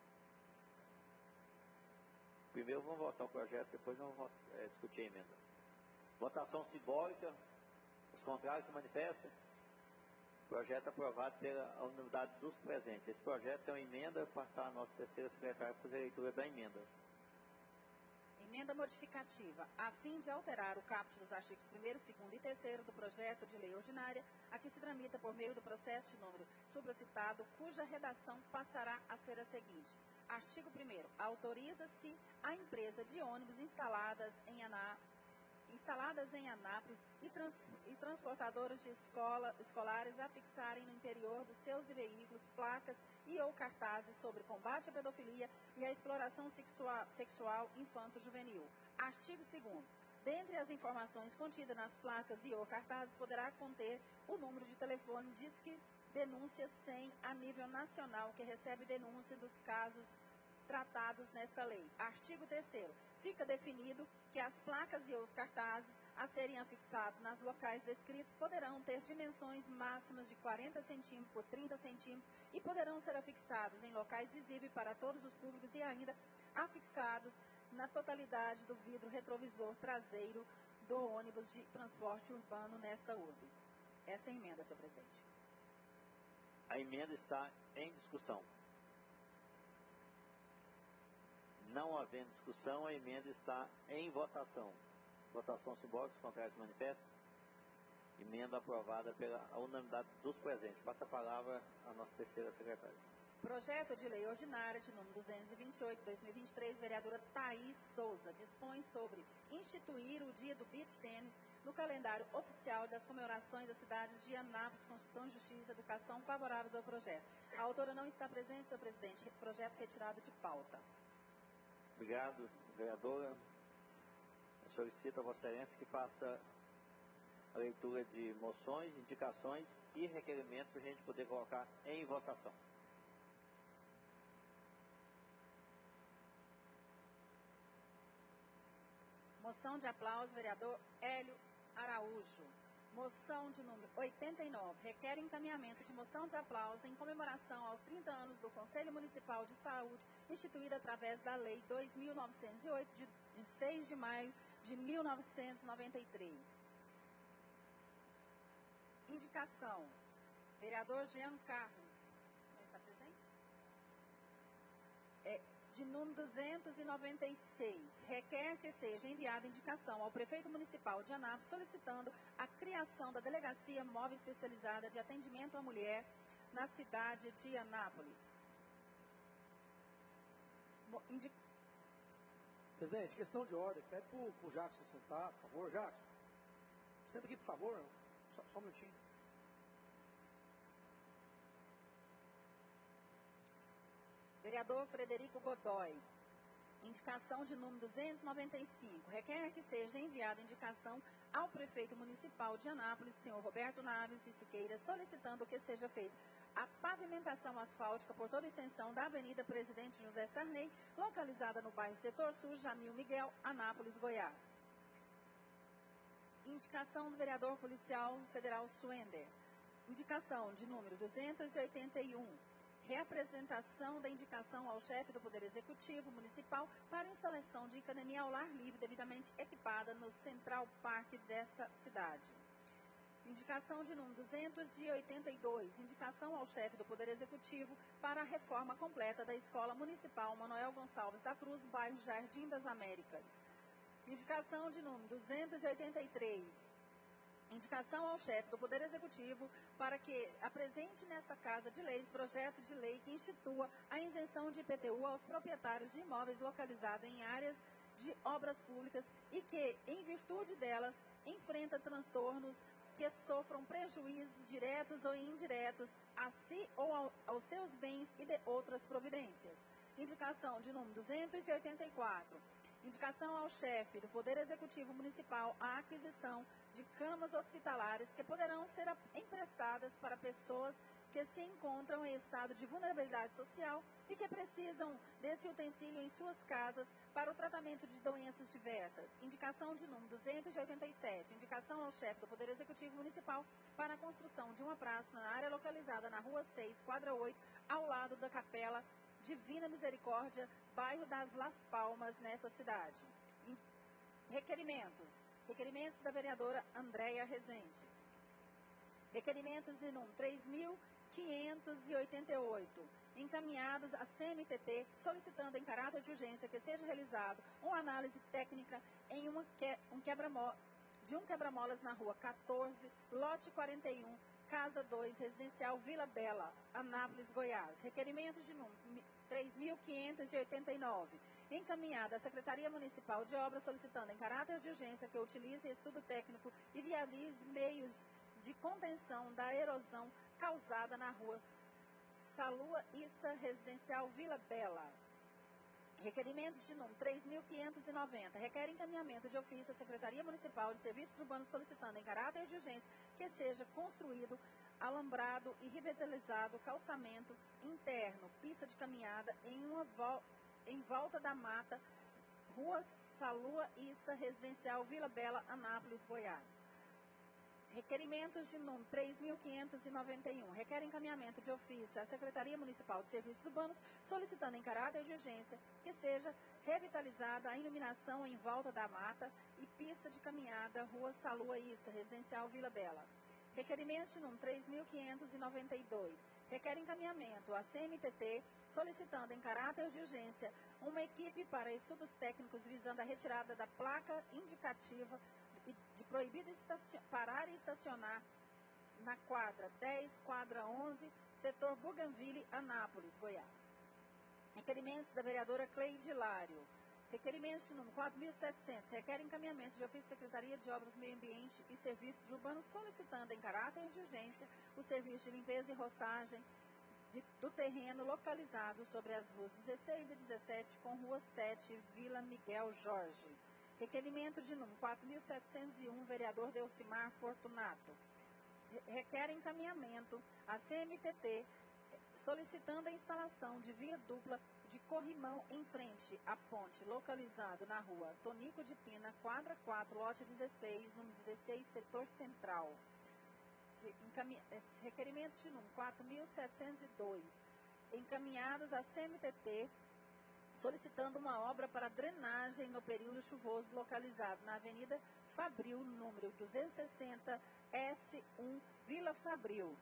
Primeiro vamos votar o projeto, depois vamos discutir a emenda. Votação simbólica, os contrários se manifestam. Projeto aprovado pela unanimidade dos presentes. Esse projeto tem uma emenda, passar a nossa terceira secretária para fazer a leitura da emenda. Emenda modificativa, a fim de alterar o caput dos artigos 1º, 2º e 3º do projeto de lei ordinária, a que se tramita por meio do processo de número supracitado, cuja redação passará a ser a seguinte. Artigo 1º. Autoriza-se a empresa de ônibus instaladas instaladas em Anápolis e transportadoras de escolares a fixarem no interior dos seus veículos placas e ou cartazes sobre combate à pedofilia e à exploração sexual infanto-juvenil. Artigo 2º. Dentre as informações contidas nas placas e ou cartazes, poderá conter o número de telefone Disque Denúncia 100 a nível nacional, que recebe denúncia dos casos tratados nesta lei. Artigo 3º. Fica definido que as placas e os cartazes a serem afixados nas locais descritos poderão ter dimensões máximas de 40 centímetros por 30 centímetros e poderão ser afixados em locais visíveis para todos os públicos e ainda afixados na totalidade do vidro retrovisor traseiro do ônibus de transporte urbano nesta urbe. Essa é a emenda, senhor presidente. A emenda está em discussão. Não havendo discussão, a emenda está em votação. Votação simbólica, contrário se manifesta. Emenda aprovada pela unanimidade dos presentes. Passa a palavra à nossa terceira secretária. Projeto de lei ordinária de número 228/2023, vereadora Thaís Souza, dispõe sobre instituir o dia do beach tênis no calendário oficial das comemorações das cidades de Anápolis, Constituição, Justiça e Educação, favoráveis ao projeto. A autora não está presente, senhor presidente. Projeto retirado de pauta. Obrigado, vereadora. Eu solicito a Vossa Excelência que faça a leitura de moções, indicações e requerimentos para a gente poder colocar em votação. Moção de aplauso, vereador Hélio Araújo. Moção de número 89. Requer encaminhamento de moção de aplauso em comemoração aos 30 anos do Conselho Municipal de Saúde, instituída através da Lei 2.908, de 6 de maio de 1993. Indicação. Vereador Jean Carlos. Está presente? De número 296, requer que seja enviada indicação ao prefeito municipal de Anápolis solicitando a criação da delegacia móvel especializada de atendimento à mulher na cidade de Anápolis. Presidente, questão de ordem. Pede para o Jackson sentar, por favor. Jackson, senta aqui, por favor. Só um minutinho. Vereador Frederico Godoy. Indicação de número 295. Requer que seja enviada indicação ao prefeito municipal de Anápolis, senhor Roberto Naves e Siqueira, solicitando que seja feita a pavimentação asfáltica por toda a extensão da Avenida Presidente José Sarney, localizada no bairro Setor Sul, Jamil Miguel, Anápolis, Goiás. Indicação do vereador policial federal Suender. Indicação de número 281. Reapresentação da indicação ao chefe do Poder Executivo Municipal para instalação de academia ao ar livre devidamente equipada no Central Park desta cidade. Indicação de número 282. Indicação ao chefe do Poder Executivo para a reforma completa da Escola Municipal Manuel Gonçalves da Cruz, bairro Jardim das Américas. Indicação de número 283. Indicação ao chefe do Poder Executivo para que apresente nesta Casa de Leis projeto de lei que institua a isenção de IPTU aos proprietários de imóveis localizados em áreas de obras públicas e que, em virtude delas, enfrenta transtornos que sofram prejuízos diretos ou indiretos a si ou aos seus bens e de outras providências. Indicação de número 284. Indicação ao chefe do Poder Executivo Municipal a aquisição de camas hospitalares que poderão ser emprestadas para pessoas que se encontram em estado de vulnerabilidade social e que precisam desse utensílio em suas casas para o tratamento de doenças diversas. Indicação de número 287. Indicação ao chefe do Poder Executivo Municipal para a construção de uma praça na área localizada na Rua 6, quadra 8, ao lado da Capela Divina Misericórdia, bairro das Las Palmas, nessa cidade. Requerimentos. Requerimentos da vereadora Andréia Rezende. Requerimentos de número 3.588, encaminhados à CMTT, solicitando em caráter de urgência que seja realizado uma análise técnica em um quebra-molas na rua 14, lote 41, Casa 2, Residencial Vila Bela, Anápolis, Goiás. Requerimentos de número 3.589. encaminhada à Secretaria Municipal de Obras, solicitando em caráter de urgência que utilize estudo técnico e viabilize meios de contenção da erosão causada na rua Salua Issa Residencial Vila Bela. Requerimento de número 3.590. Requer encaminhamento de ofício à Secretaria Municipal de Serviços Urbanos, solicitando em caráter de urgência que seja construído, alambrado e revitalizado calçamento interno, pista de caminhada em volta da mata, rua Salua Issa Residencial Vila Bela, Anápolis, Goiás. Requerimentos de número 3.591. Requer encaminhamento de ofício à Secretaria Municipal de Serviços Urbanos, solicitando em caráter de urgência que seja revitalizada a iluminação em volta da mata e pista de caminhada, rua Salua Issa, Residencial Vila Bela. Requerimento de número 3.592. Requer encaminhamento à CMTT, solicitando em caráter de urgência uma equipe para estudos técnicos visando a retirada da placa indicativa de proibido parar e estacionar na quadra 10, quadra 11, setor Bougainville, Anápolis, Goiás. Requerimentos da vereadora Cleide Lário. Requerimentos de número 4.700. Requer encaminhamento de ofício à Secretaria de Obras, Meio Ambiente e Serviços Urbanos, solicitando em caráter de urgência o serviço de limpeza e roçagem do terreno localizado sobre as ruas 16 e 17 com rua 7, Vila Miguel Jorge. Requerimento de número 4.701, vereador Delcimar Fortunato. Requer encaminhamento à CMTT, solicitando a instalação de via dupla de corrimão em frente à ponte, localizado na rua Tonico de Pina, quadra 4, lote 16, número 16, setor central. Requerimento de número 4.702, encaminhados à CMTT, solicitando uma obra para drenagem no período chuvoso, localizado na Avenida Fabril, número 260, S1, Vila Fabril.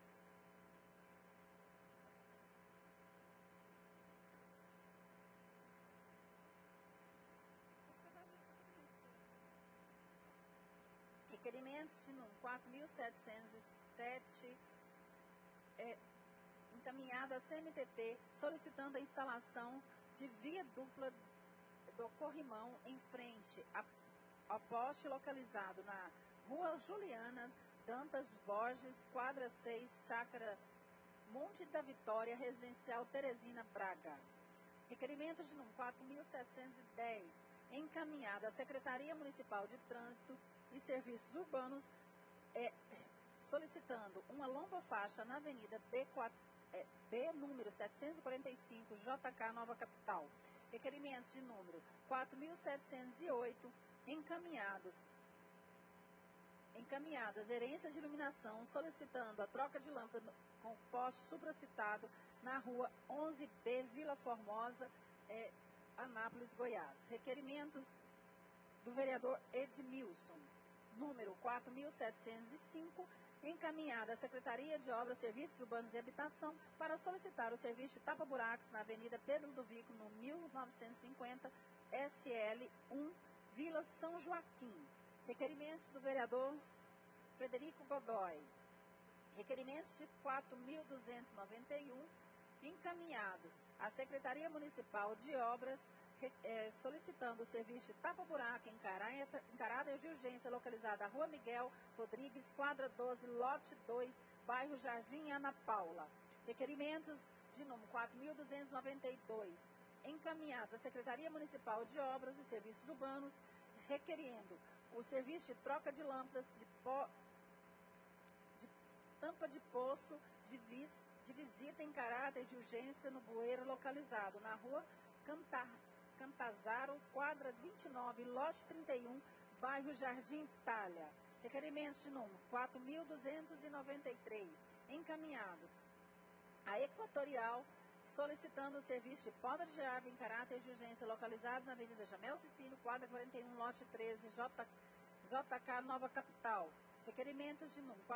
Requerimentos de número 4.707, encaminhado à CMTT, solicitando a instalação de via dupla do corrimão em frente ao poste localizado na rua Juliana Dantas Borges, quadra 6, chácara Monte da Vitória, residencial Teresina, Braga. Requerimento de número 4.710, encaminhado à Secretaria Municipal de Trânsito e Serviços Urbanos, solicitando uma longa faixa na Avenida B, número 745, JK, Nova Capital. Requerimentos de número 4.708, encaminhados à Gerência de Iluminação, solicitando a troca de lâmpada com o poste supracitado na rua 11B, Vila Formosa, Anápolis, Goiás. Requerimentos do vereador Edmilson, número 4.705, encaminhada à Secretaria de Obras, Serviços Urbanos e Habitação para solicitar o serviço de tapa-buracos na Avenida Pedro Ludovico, no 1950, SL1, Vila São Joaquim. Requerimentos do vereador Frederico Godoy. Requerimentos de 4.291, encaminhados à Secretaria Municipal de Obras, solicitando o serviço de tapa-buraco em caráter de urgência, localizada na Rua Miguel Rodrigues, quadra 12, lote 2, bairro Jardim Ana Paula. Requerimentos de número 4.292, encaminhados à Secretaria Municipal de Obras e Serviços Urbanos, requerendo o serviço de troca de lâmpadas de tampa de poço de visita em caráter de urgência no bueiro, localizado na Rua Cantazaro, quadra 29, lote 31, bairro Jardim Itália. Requerimentos de número 4.293, encaminhado à Equatorial, solicitando o serviço de poda de árvore em caráter de urgência, localizado na Avenida Jamel Cecílio, quadra 41, lote 13, JK, Nova Capital. Requerimentos de número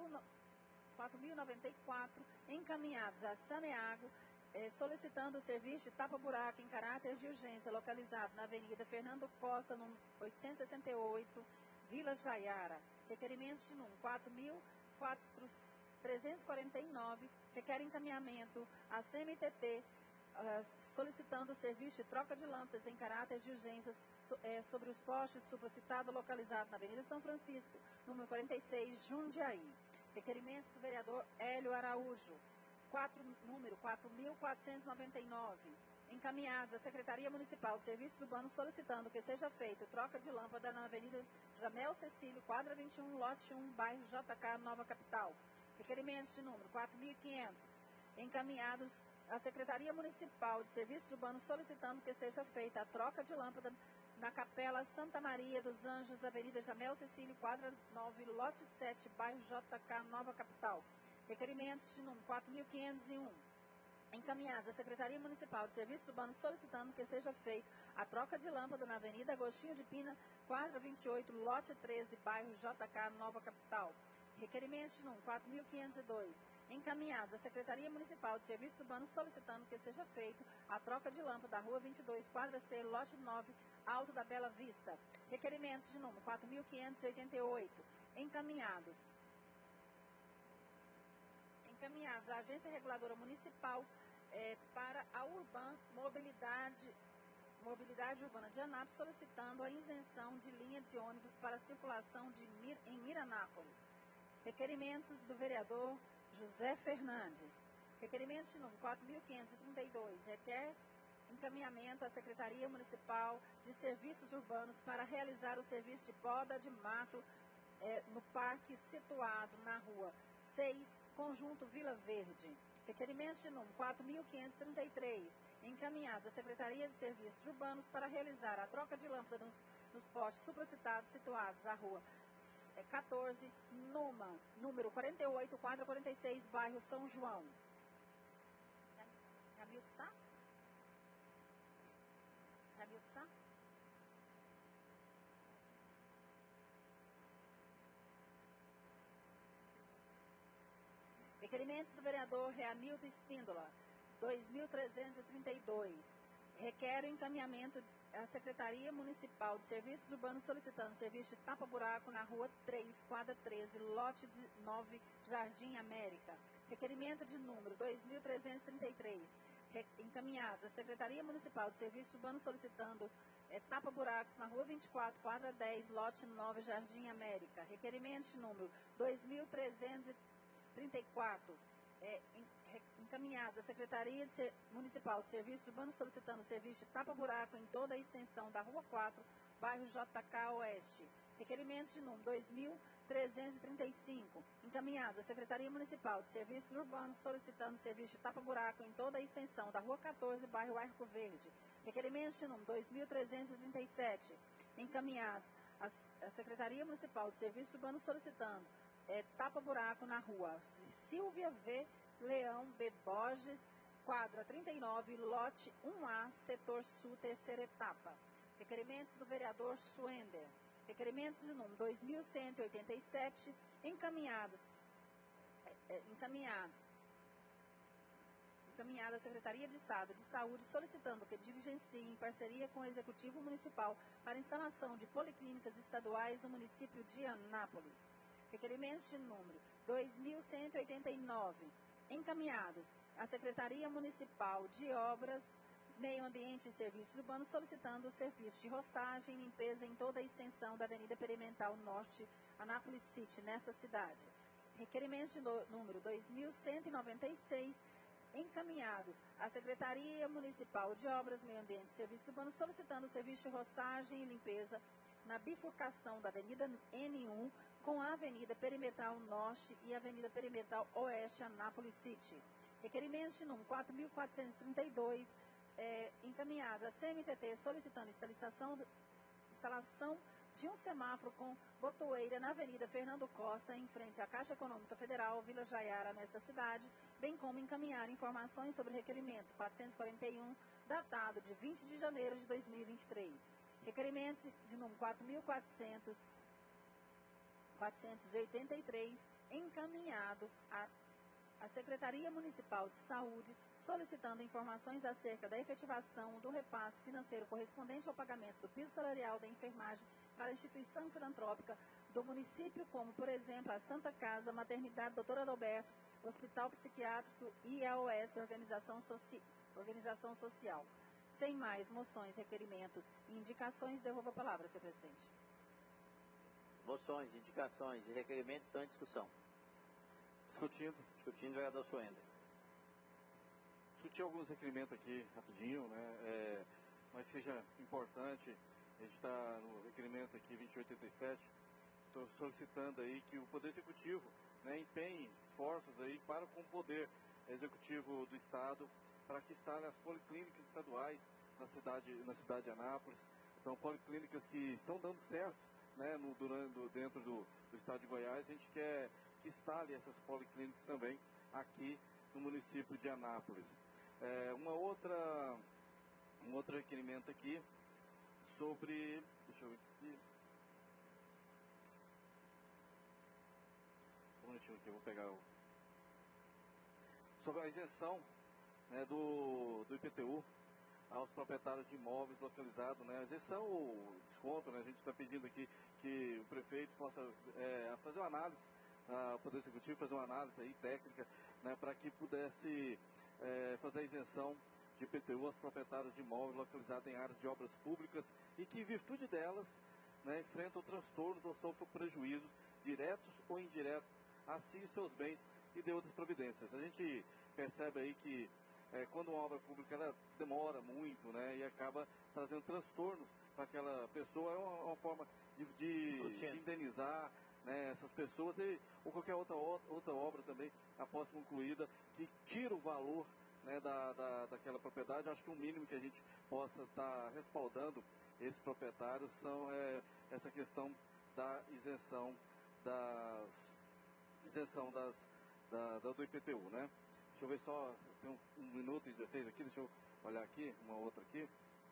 4.094, encaminhados a Saneago, solicitando o serviço de tapa-buraco em caráter de urgência, localizado na Avenida Fernando Costa, número 868, Vila Jaiara. Requerimentos de número 4.349, requer encaminhamento à CMTT, solicitando o serviço de troca de lâmpadas em caráter de urgência sobre os postes supracitado localizado na Avenida São Francisco, número 46, Jundiaí. Requerimento do vereador Hélio Araújo, número 4.499. Encaminhados à Secretaria Municipal de Serviços Urbanos solicitando que seja feita troca de lâmpada na Avenida Jamel Cecílio, quadra 21, lote 1, bairro JK, Nova Capital. Requerimentos de número 4.500. Encaminhados à Secretaria Municipal de Serviços Urbanos solicitando que seja feita a troca de lâmpada na Capela Santa Maria dos Anjos, Avenida Jamel Cecílio, quadra 9, lote 7, bairro JK, Nova Capital. Requerimentos de número 4.501. Encaminhados à Secretaria Municipal de Serviços Urbanos solicitando que seja feita a troca de lâmpada na Avenida Agostinho de Pina, quadra 28, lote 13, bairro JK, Nova Capital. Requerimentos de número 4.502. Encaminhados à Secretaria Municipal de Serviços Urbanos solicitando que seja feita a troca de lâmpada da Rua 22, quadra C, lote 9, Alto da Bela Vista. Requerimentos de número 4.588. Encaminhados à Agência Reguladora Municipal para a Mobilidade Urbana de Anápolis, solicitando a isenção de linha de ônibus para circulação em Miranápolis. Requerimentos do vereador José Fernandes. Requerimentos de número 4.532. Requer encaminhamento à Secretaria Municipal de Serviços Urbanos para realizar o serviço de poda de mato no parque situado na Rua 6, Conjunto Vila Verde. Requerimentos de número 4.533. Encaminhado à Secretaria de Serviços Urbanos para realizar a troca de lâmpada nos postes supracitados situados na Rua 14, número 48, quadra 46, bairro São João. Jamilton está? Jamilton está? Requerimentos do vereador Reamilton Espíndola, 2.332. Requer o encaminhamento à Secretaria Municipal de Serviços Urbanos solicitando serviço de tapa-buraco na Rua 3, quadra 13, lote 9, Jardim América. Requerimento de número 2.333. Encaminhado à Secretaria Municipal de Serviços Urbanos solicitando tapa-buracos na Rua 24, quadra 10, lote 9, Jardim América. Requerimento de número 2.334. Encaminhado à Secretaria Municipal de Serviços Urbanos solicitando serviço de tapa-buraco em toda a extensão da Rua 4, bairro JK Oeste. Requerimento de número 2.335. Encaminhado à Secretaria Municipal de Serviços Urbanos solicitando serviço de tapa-buraco em toda a extensão da Rua 14, bairro Arco Verde. Requerimento de número 2.337. Encaminhado à Secretaria Municipal de Serviços Urbanos solicitando tapa-buraco na Rua Silvia V. Leão B. Borges, quadra 39, lote 1A, setor sul, terceira etapa. Requerimentos do vereador Suender. Requerimentos de número 2.187, encaminhado à Secretaria de Estado de Saúde, solicitando que diligencie em parceria com o Executivo Municipal para instalação de policlínicas estaduais no município de Anápolis. Requerimentos de número 2.189, encaminhados à Secretaria Municipal de Obras, Meio Ambiente e Serviços Urbanos, solicitando o serviço de roçagem e limpeza em toda a extensão da Avenida Perimetral Norte, Anápolis City, nessa cidade. Requerimentos de número 2.196, encaminhados à Secretaria Municipal de Obras, Meio Ambiente e Serviços Urbanos, solicitando o serviço de roçagem e limpeza na bifurcação da Avenida N1 com a Avenida Perimetral Norte e a Avenida Perimetral Oeste, Anápolis City. Requerimentos de número 4.432, encaminhado à CMTT, solicitando instalação de um semáforo com botoeira na Avenida Fernando Costa, em frente à Caixa Econômica Federal, Vila Jaiara, nesta cidade, bem como encaminhar informações sobre o requerimento 441, datado de 20 de janeiro de 2023. Requerimentos de número 4.483, encaminhado à Secretaria Municipal de Saúde, solicitando informações acerca da efetivação do repasse financeiro correspondente ao pagamento do piso salarial da enfermagem para a instituição filantrópica do município, como, por exemplo, a Santa Casa, Maternidade Doutor Adalberto, Hospital Psiquiátrico IAOS, Organização organização social. Sem mais moções, requerimentos e indicações, devolvo a palavra, senhor presidente. Moções, indicações e requerimentos estão em discussão. Discutindo, vereador Suender. Discutir alguns requerimentos aqui rapidinho, né? Mas seja importante, a gente está no requerimento aqui 2087, estou solicitando aí que o Poder Executivo, né, empenhe esforços aí para com o Poder Executivo do Estado para que instalem as policlínicas estaduais na cidade de Anápolis. São policlínicas que estão dando certo, né, dentro do Estado de Goiás. A gente quer que instale essas policlínicas também aqui no município de Anápolis. Um outro requerimento aqui sobre... Deixa eu ver aqui. Um minutinho aqui, eu vou pegar o... Sobre a isenção, né, do IPTU aos proprietários de imóveis localizados, né? A isenção ou desconto, né? A gente está pedindo aqui que o prefeito possa fazer uma análise, o Poder Executivo fazer uma análise aí técnica, né, para que pudesse fazer a isenção de IPTU aos proprietários de imóveis localizados em áreas de obras públicas e que, em virtude delas, né, enfrentam transtornos ou sofrem prejuízos diretos ou indiretos a si e seus bens e de outras providências. A gente percebe aí que quando uma obra pública ela demora muito, né, e acaba trazendo transtornos para aquela pessoa, é uma forma de indenizar, né, essas pessoas ou qualquer outra obra também, após concluída, que tira o valor, né, daquela propriedade. Acho que o mínimo que a gente possa estar respaldando esses proprietários são essa questão da isenção do IPTU, né? Deixa eu ver só, tem 1 minuto e 16 aqui, deixa eu olhar aqui, uma outra aqui.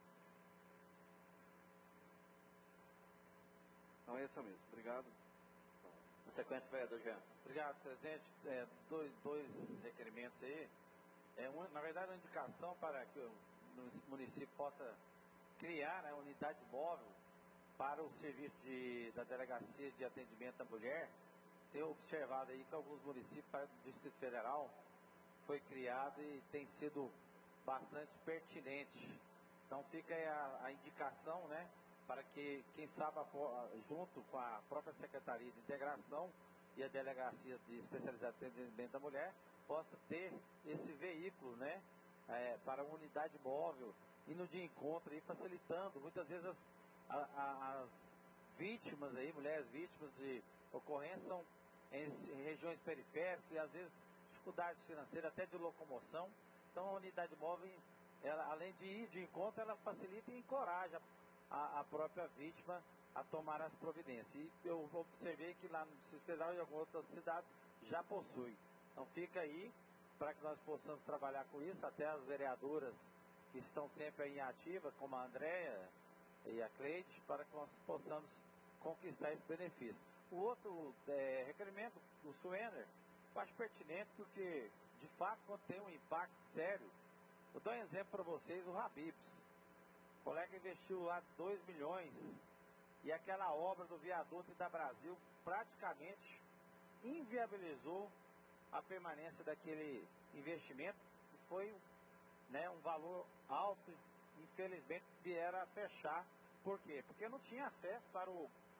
Não, é essa mesmo, obrigado. Na sequência, vereador Jean. Obrigado, presidente. Dois requerimentos aí. Na verdade, uma indicação para que o município possa criar a unidade móvel para o serviço da Delegacia de Atendimento à Mulher. Tenho observado aí que alguns municípios, para o Distrito Federal, foi criado e tem sido bastante pertinente. Então fica aí a indicação, né, para que, quem sabe, junto com a própria Secretaria de Integração e a Delegacia de Especializado em Atendimento à Mulher, possa ter esse veículo, né, para uma unidade móvel, indo de encontro e facilitando. Muitas vezes as vítimas aí, mulheres vítimas de ocorrência, são em regiões periféricas e às vezes dificuldades financeiras, até de locomoção. Então a unidade móvel, ela, além de ir de encontro, ela facilita e encoraja a própria vítima a tomar as providências. E eu observei que lá no Distrito Federal e em algumas outras cidades já possui. Então fica aí para que nós possamos trabalhar com isso, até as vereadoras que estão sempre aí em ativa, como a Andréia e a Cleide, para que nós possamos conquistar esse benefício. O outro requerimento do Suender, eu acho pertinente porque, de fato, quando tem um impacto sério, eu dou um exemplo para vocês, o Habib's. O colega investiu lá 2 milhões e aquela obra do viaduto da Brasil praticamente inviabilizou a permanência daquele investimento, que foi, né, um valor alto, infelizmente vieram a fechar. Por quê? Porque não tinha acesso para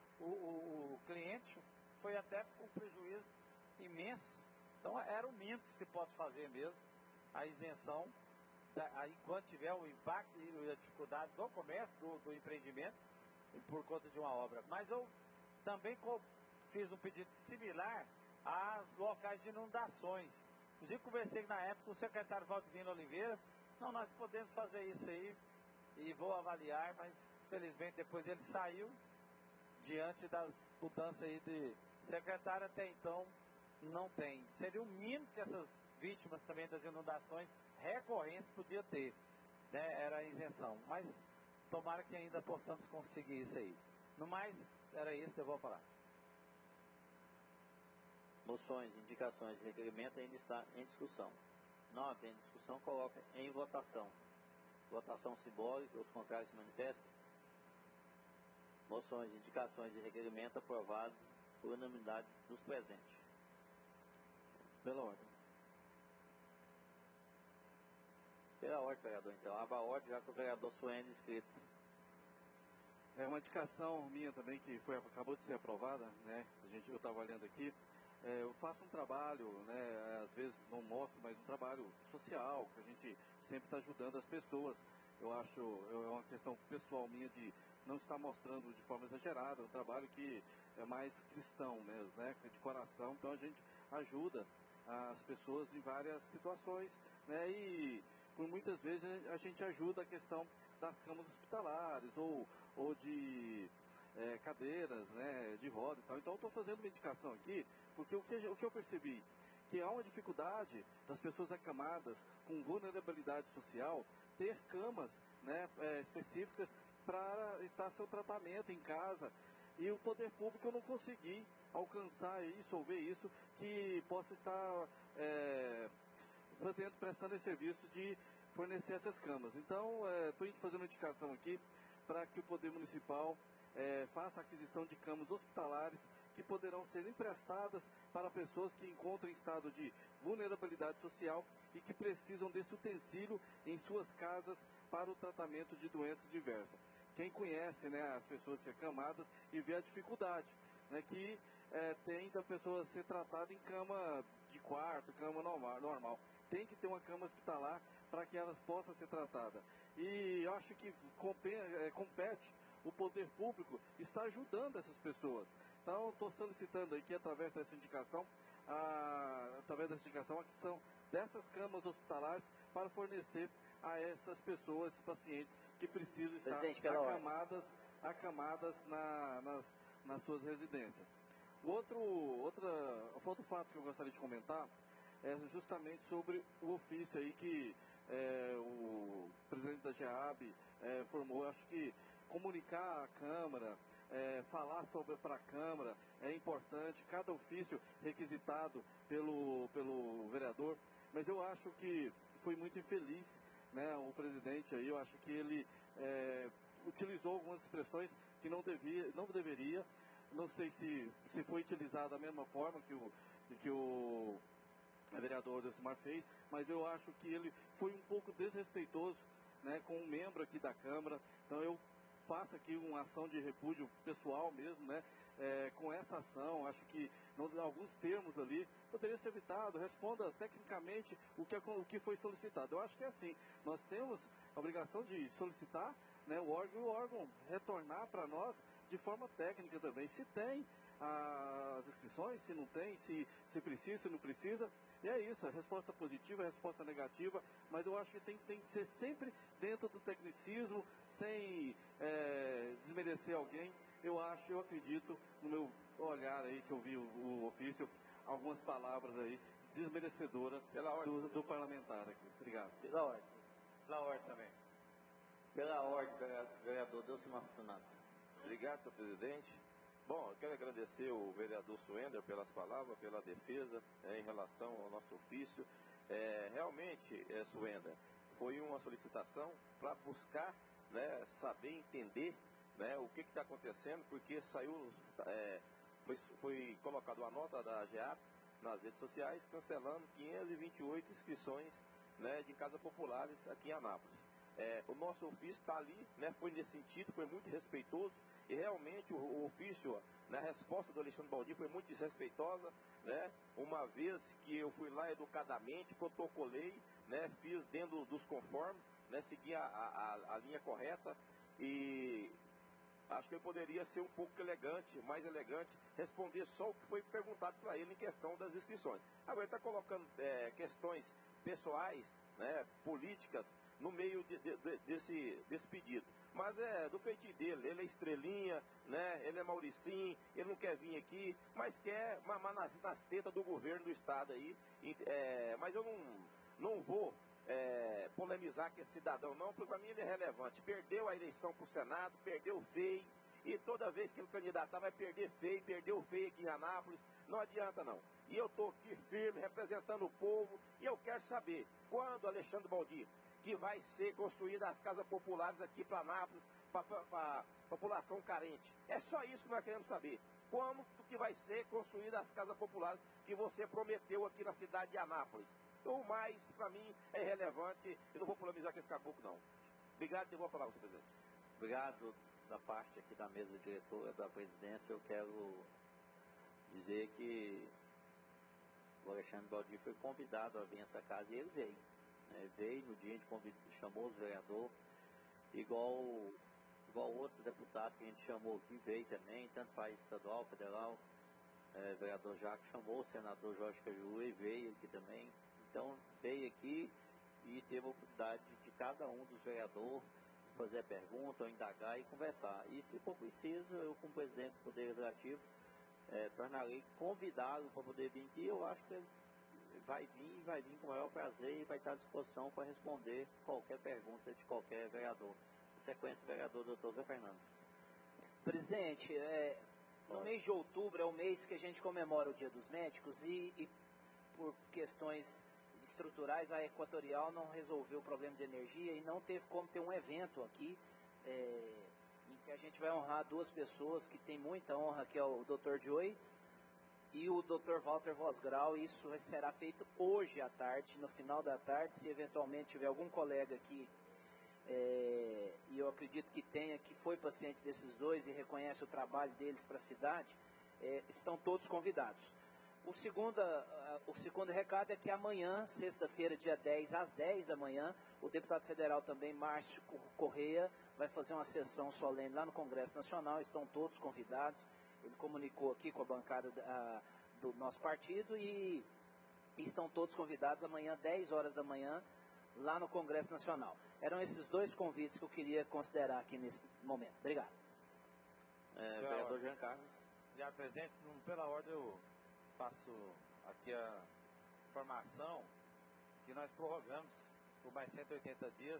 o cliente, foi até um prejuízo imenso. Então era o mínimo que se pode fazer mesmo, a isenção, aí quando tiver o impacto e a dificuldade do comércio, do empreendimento, por conta de uma obra. Mas eu também fiz um pedido similar às locais de inundações. Inclusive conversei na época com o secretário Valdivino Oliveira. Não, nós podemos fazer isso aí e vou avaliar, mas felizmente depois ele saiu diante das mudanças aí de secretário. Até então não tem. Seria o mínimo que essas vítimas também das inundações recorrentes podiam ter, né? Era a isenção. Mas tomara que ainda possamos conseguir isso aí. No mais, era isso que eu vou falar. Moções, indicações e requerimentos ainda está em discussão. Não havendo discussão, coloca em votação. Votação simbólica, os contrários se manifestam. Moções, indicações e requerimentos aprovados por unanimidade dos presentes. Pela ordem. Pela ordem, vereador, então. Abra a ordem, já com o vereador Suene inscrito. É uma indicação minha também que acabou de ser aprovada, né? Eu estava olhando aqui. Eu faço um trabalho, né? Às vezes não mostro, mas um trabalho social, que a gente sempre está ajudando as pessoas. Eu acho, é uma questão pessoal minha de não estar mostrando de forma exagerada, um trabalho que é mais cristão mesmo, né? De coração. Então a gente ajuda as pessoas em várias situações, né? E por muitas vezes a gente ajuda a questão das camas hospitalares ou de cadeiras, né, de roda e tal. Então eu estou fazendo uma indicação aqui, porque o que eu percebi, que há uma dificuldade das pessoas acamadas com vulnerabilidade social ter camas, né, específicas para estar seu tratamento em casa. E o poder público eu não consegui alcançar isso, ou ver isso, que possa estar prestando esse serviço de fornecer essas camas. Então, estou fazendo uma indicação aqui para que o Poder Municipal faça a aquisição de camas hospitalares que poderão ser emprestadas para pessoas que encontram em estado de vulnerabilidade social e que precisam desse utensílio em suas casas para o tratamento de doenças diversas. Quem conhece, né, as pessoas acamadas e vê a dificuldade, né, que tem da pessoa ser tratada em cama de quarto, cama normal. Tem que ter uma cama hospitalar para que elas possam ser tratadas. E eu acho que compete o poder público estar ajudando essas pessoas. Então, estou solicitando aqui, através dessa indicação, a aquisição dessas camas hospitalares para fornecer a essas pessoas, pacientes, que precisam estar acamadas nas suas residências. Outro fato que eu gostaria de comentar é justamente sobre o ofício aí que o presidente da GEAB formou. Acho que comunicar à Câmara, falar para a Câmara é importante, cada ofício requisitado pelo vereador, mas eu acho que foi muito infeliz, né, o presidente aí. Eu acho que ele utilizou algumas expressões que não deveria. Não sei se foi utilizado da mesma forma que o vereador Delcimar fez, mas eu acho que ele foi um pouco desrespeitoso, né, com um membro aqui da Câmara. Então eu faço aqui uma ação de repúdio pessoal mesmo, né, com essa ação. Acho que alguns termos ali poderiam ser evitados. Responda tecnicamente o que foi solicitado. Eu acho que é assim, nós temos a obrigação de solicitar, né, o órgão retornar para nós de forma técnica também, se tem as inscrições, se não tem, se precisa, se não precisa. E é isso, a resposta positiva, a resposta negativa, mas eu acho que tem que ser sempre dentro do tecnicismo, sem desmerecer alguém. Eu acredito, no meu olhar aí, que eu vi o ofício, algumas palavras aí desmerecedoras do parlamentar aqui. Obrigado. Pela ordem. Pela ordem também. Pela ordem, vereador Delcimar Fortunato. Obrigado, senhor presidente. Bom, eu quero agradecer o vereador Suender pelas palavras, pela defesa em relação ao nosso ofício. Realmente, Suender, foi uma solicitação para buscar, né, saber, entender, né, o que está acontecendo, porque foi colocada uma nota da GEAP nas redes sociais cancelando 528 inscrições, né, de casas populares aqui em Anápolis. O nosso ofício está ali, né, foi nesse sentido, foi muito respeitoso. E realmente o ofício, na resposta do Alexandre Baldi, foi muito desrespeitosa, né? Uma vez que eu fui lá educadamente, protocolei, né? Fiz dentro dos conformes, né? Segui a linha correta, e acho que eu poderia ser um pouco mais elegante, responder só o que foi perguntado para ele em questão das inscrições. Agora ele está colocando questões pessoais, né? Políticas, no meio desse pedido. Mas do feitio dele, ele é estrelinha, né? Ele é Mauricinho, ele não quer vir aqui, mas quer mamar nas tetas do governo do estado aí. Mas eu não vou polemizar com esse cidadão não, porque para mim ele é relevante. Perdeu a eleição para o Senado, perdeu feio, e toda vez que ele candidatar vai perder feio, perdeu feio aqui em Anápolis, não adianta não. E eu estou aqui firme, representando o povo, e eu quero saber, quando, Alexandre Baldi, que vai ser construída as casas populares aqui para Anápolis, para a população carente. É só isso que nós queremos saber. Como que vai ser construída as casas populares que você prometeu aqui na cidade de Anápolis? O mais, para mim, é irrelevante. Eu não vou polemizar com esse caboclo, não. Obrigado, devolvo a palavra, senhor presidente. Obrigado. Da parte aqui da mesa diretora da presidência, eu quero dizer que o Alexandre Baldi foi convidado a vir a essa casa e ele veio. Veio no dia, a gente chamou os vereadores, igual outros deputados que a gente chamou aqui, veio também, tanto faz estadual, federal, vereador Jaco chamou, o senador Jorge Caju e veio aqui também. Então, veio aqui e teve a oportunidade de cada um dos vereadores fazer pergunta ou indagar e conversar. E se for preciso, eu como presidente do Poder Legislativo, tornarei convidado para poder vir aqui. Eu acho que ele vai vir com o maior prazer e vai estar à disposição para responder qualquer pergunta de qualquer vereador. Em sequência, vereador Dr. Zé Fernandes. Presidente, no mês de outubro é o mês que a gente comemora o Dia dos Médicos e por questões estruturais, a Equatorial não resolveu o problema de energia e não teve como ter um evento aqui em que a gente vai honrar duas pessoas que tem muita honra, que é o Dr. Joey e o Dr. Walter Vosgrau. Isso será feito hoje à tarde, no final da tarde. Se eventualmente tiver algum colega aqui, e eu acredito que tenha, que foi paciente desses dois e reconhece o trabalho deles para a cidade, estão todos convidados. O segundo recado é que amanhã, sexta-feira, dia 10, às 10 da manhã, o deputado federal também, Márcio Correia, vai fazer uma sessão solene lá no Congresso Nacional. Estão todos convidados. Ele comunicou aqui com a bancada do nosso partido e estão todos convidados amanhã, 10 horas da manhã, lá no Congresso Nacional. Eram esses dois convites que eu queria considerar aqui nesse momento. Obrigado. Vereador Jean Carlos. Obrigado, presidente. Pela ordem, eu faço aqui a informação que nós prorrogamos por mais 180 dias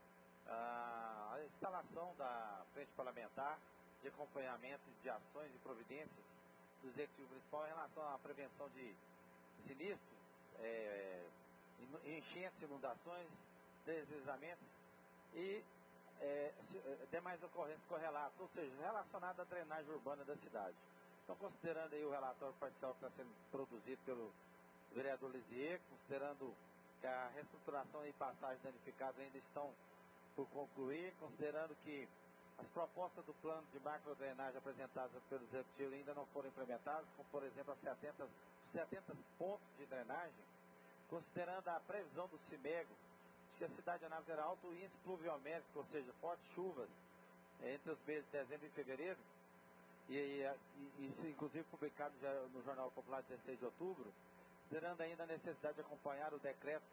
a instalação da frente parlamentar de acompanhamento de ações e providências do Executivo Municipal em relação à prevenção de sinistros, enchentes, inundações, deslizamentos e demais ocorrências correlatas, ou seja, relacionadas à drenagem urbana da cidade. Então, considerando aí o relatório parcial que está sendo produzido pelo vereador Lisier, considerando que a reestruturação e passagens danificadas ainda estão por concluir, considerando que as propostas do plano de macrodrenagem apresentadas pelo Executivo ainda não foram implementadas, como, por exemplo, os 70 pontos de drenagem, considerando a previsão do CIMEGO, de que a cidade de Anápolis terá alto índice pluviométrico, ou seja, fortes chuvas, entre os meses de dezembro e fevereiro, e isso inclusive publicado já no Jornal Popular 16 de outubro, considerando ainda a necessidade de acompanhar o decreto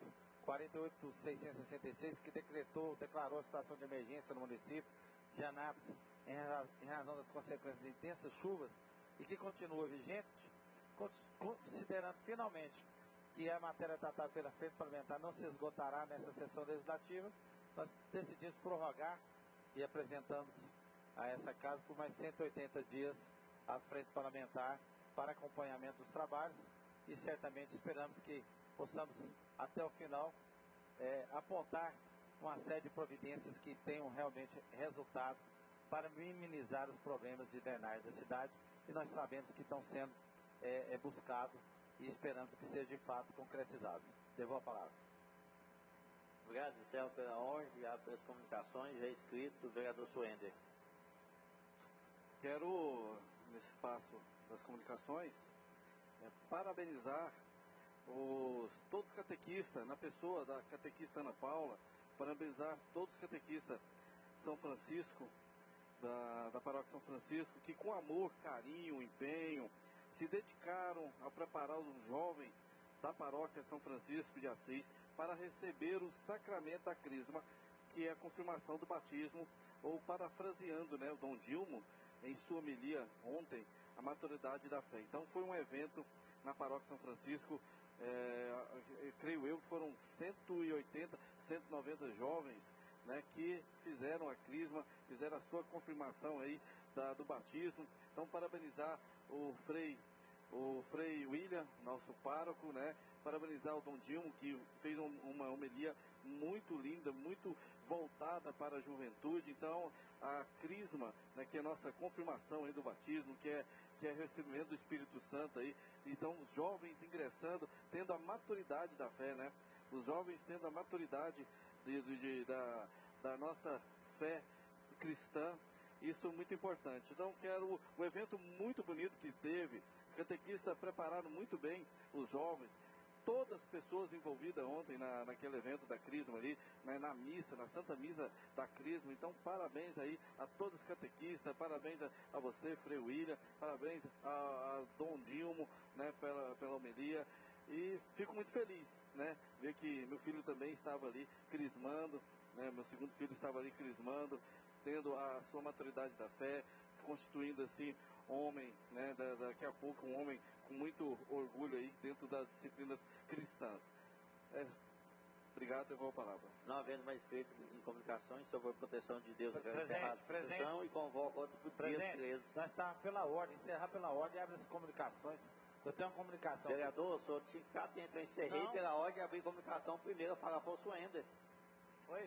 48.666, que declarou a situação de emergência no município de Anápolis em razão das consequências de intensas chuvas e que continua vigente, considerando finalmente que a matéria tratada pela frente parlamentar não se esgotará nessa sessão legislativa, nós decidimos prorrogar e apresentamos a essa casa por mais 180 dias a frente parlamentar para acompanhamento dos trabalhos e certamente esperamos que possamos até o final apontar uma série de providências que tenham realmente resultados para minimizar os problemas de drenagem da cidade, e nós sabemos que estão sendo buscados e esperamos que seja de fato concretizado. Devolvo a palavra. Obrigado, Marcelo, pela ordem, obrigado pelas comunicações. Já escrito, o vereador Suender. Quero, nesse espaço das comunicações, parabenizar todos os catequistas, na pessoa da catequista Ana Paula, parabenizar todos os catequistas São Francisco, da paróquia São Francisco, que com amor, carinho, empenho, se dedicaram a preparar os jovens da paróquia São Francisco de Assis para receber o sacramento da crisma, que é a confirmação do batismo, ou parafraseando, o Dom Dilmo, em sua homilia ontem, a maturidade da fé. Então foi um evento na paróquia São Francisco, creio eu que foram 180, 190 jovens, que fizeram a crisma, fizeram a sua confirmação aí do batismo. Então parabenizar o Frei William, nosso pároco, parabenizar o Dom Dilmo, que fez uma homilia muito linda, muito voltada para a juventude. Então a crisma, que é a nossa confirmação aí do batismo, que que é recebimento do Espírito Santo aí. Então, os jovens ingressando, tendo a maturidade da fé, né? Os jovens tendo a maturidade da nossa fé cristã. Isso é muito importante. Então, quero um evento muito bonito que teve. Os catequistas prepararam muito bem os jovens. Todas as pessoas envolvidas ontem naquele evento da Crisma ali, né, na missa, na Santa Missa da Crisma. Então, parabéns aí a todos os catequistas, parabéns a você, Frei William, parabéns a Dom Dilmo, né, pela homilia. E fico muito feliz, né, ver que meu filho também estava ali crismando, né, meu segundo filho estava ali crismando, tendo a sua maturidade da fé, constituindo assim homem, né, daqui a pouco um homem com muito orgulho aí dentro das disciplinas cristãs. Obrigado, eu vou a palavra. Não havendo mais escrito em comunicações sobre a proteção de Deus, eu quero encerrar a sessão e convoco outro dia 13. Nós estamos pela ordem, encerrar pela ordem e abre as comunicações. Eu tenho uma comunicação. Vereador, o senhor tinha que ficar atento, eu encerrei pela ordem e abri comunicação primeiro, falar para o Suender. Foi?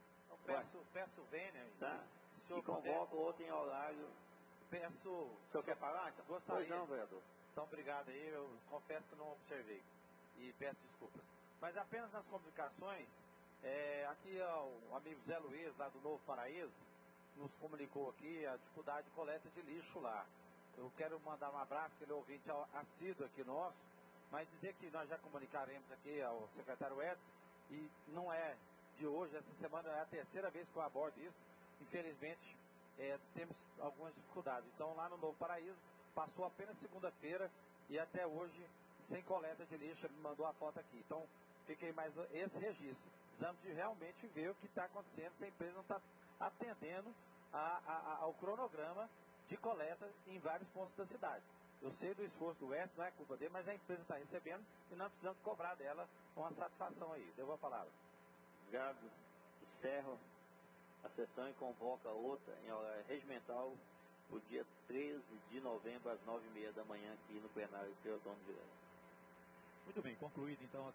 Peço vênia. Tá? E convoco outro em horário. O senhor quer falar? Então? Gostaria. Pois não, vereador. Então, obrigado aí. Eu confesso que não observei. E peço desculpas. Mas apenas nas comunicações, aqui o amigo Zé Luiz, lá do Novo Paraíso, nos comunicou aqui a dificuldade de coleta de lixo lá. Eu quero mandar um abraço, que ele é ouvinte assíduo aqui nosso, mas dizer que nós já comunicaremos aqui ao secretário Edson, e não é de hoje, essa semana é a terceira vez que eu abordo isso. Infelizmente, temos algumas dificuldades. Então, lá no Novo Paraíso, passou apenas segunda-feira e até hoje, sem coleta de lixo, ele me mandou a foto aqui. Então, fiquei mais esse registro. Precisamos de realmente ver o que está acontecendo, se a empresa não está atendendo ao cronograma de coleta em vários pontos da cidade. Eu sei do esforço do Edson, não é culpa dele, mas a empresa está recebendo e nós precisamos cobrar dela uma satisfação aí. Devo a palavra. Obrigado. Encerro a sessão e convoca outra em horário regimental o dia 13 de novembro às 9h30 da manhã aqui no plenário Teodoro Vilela. Muito bem, concluído então a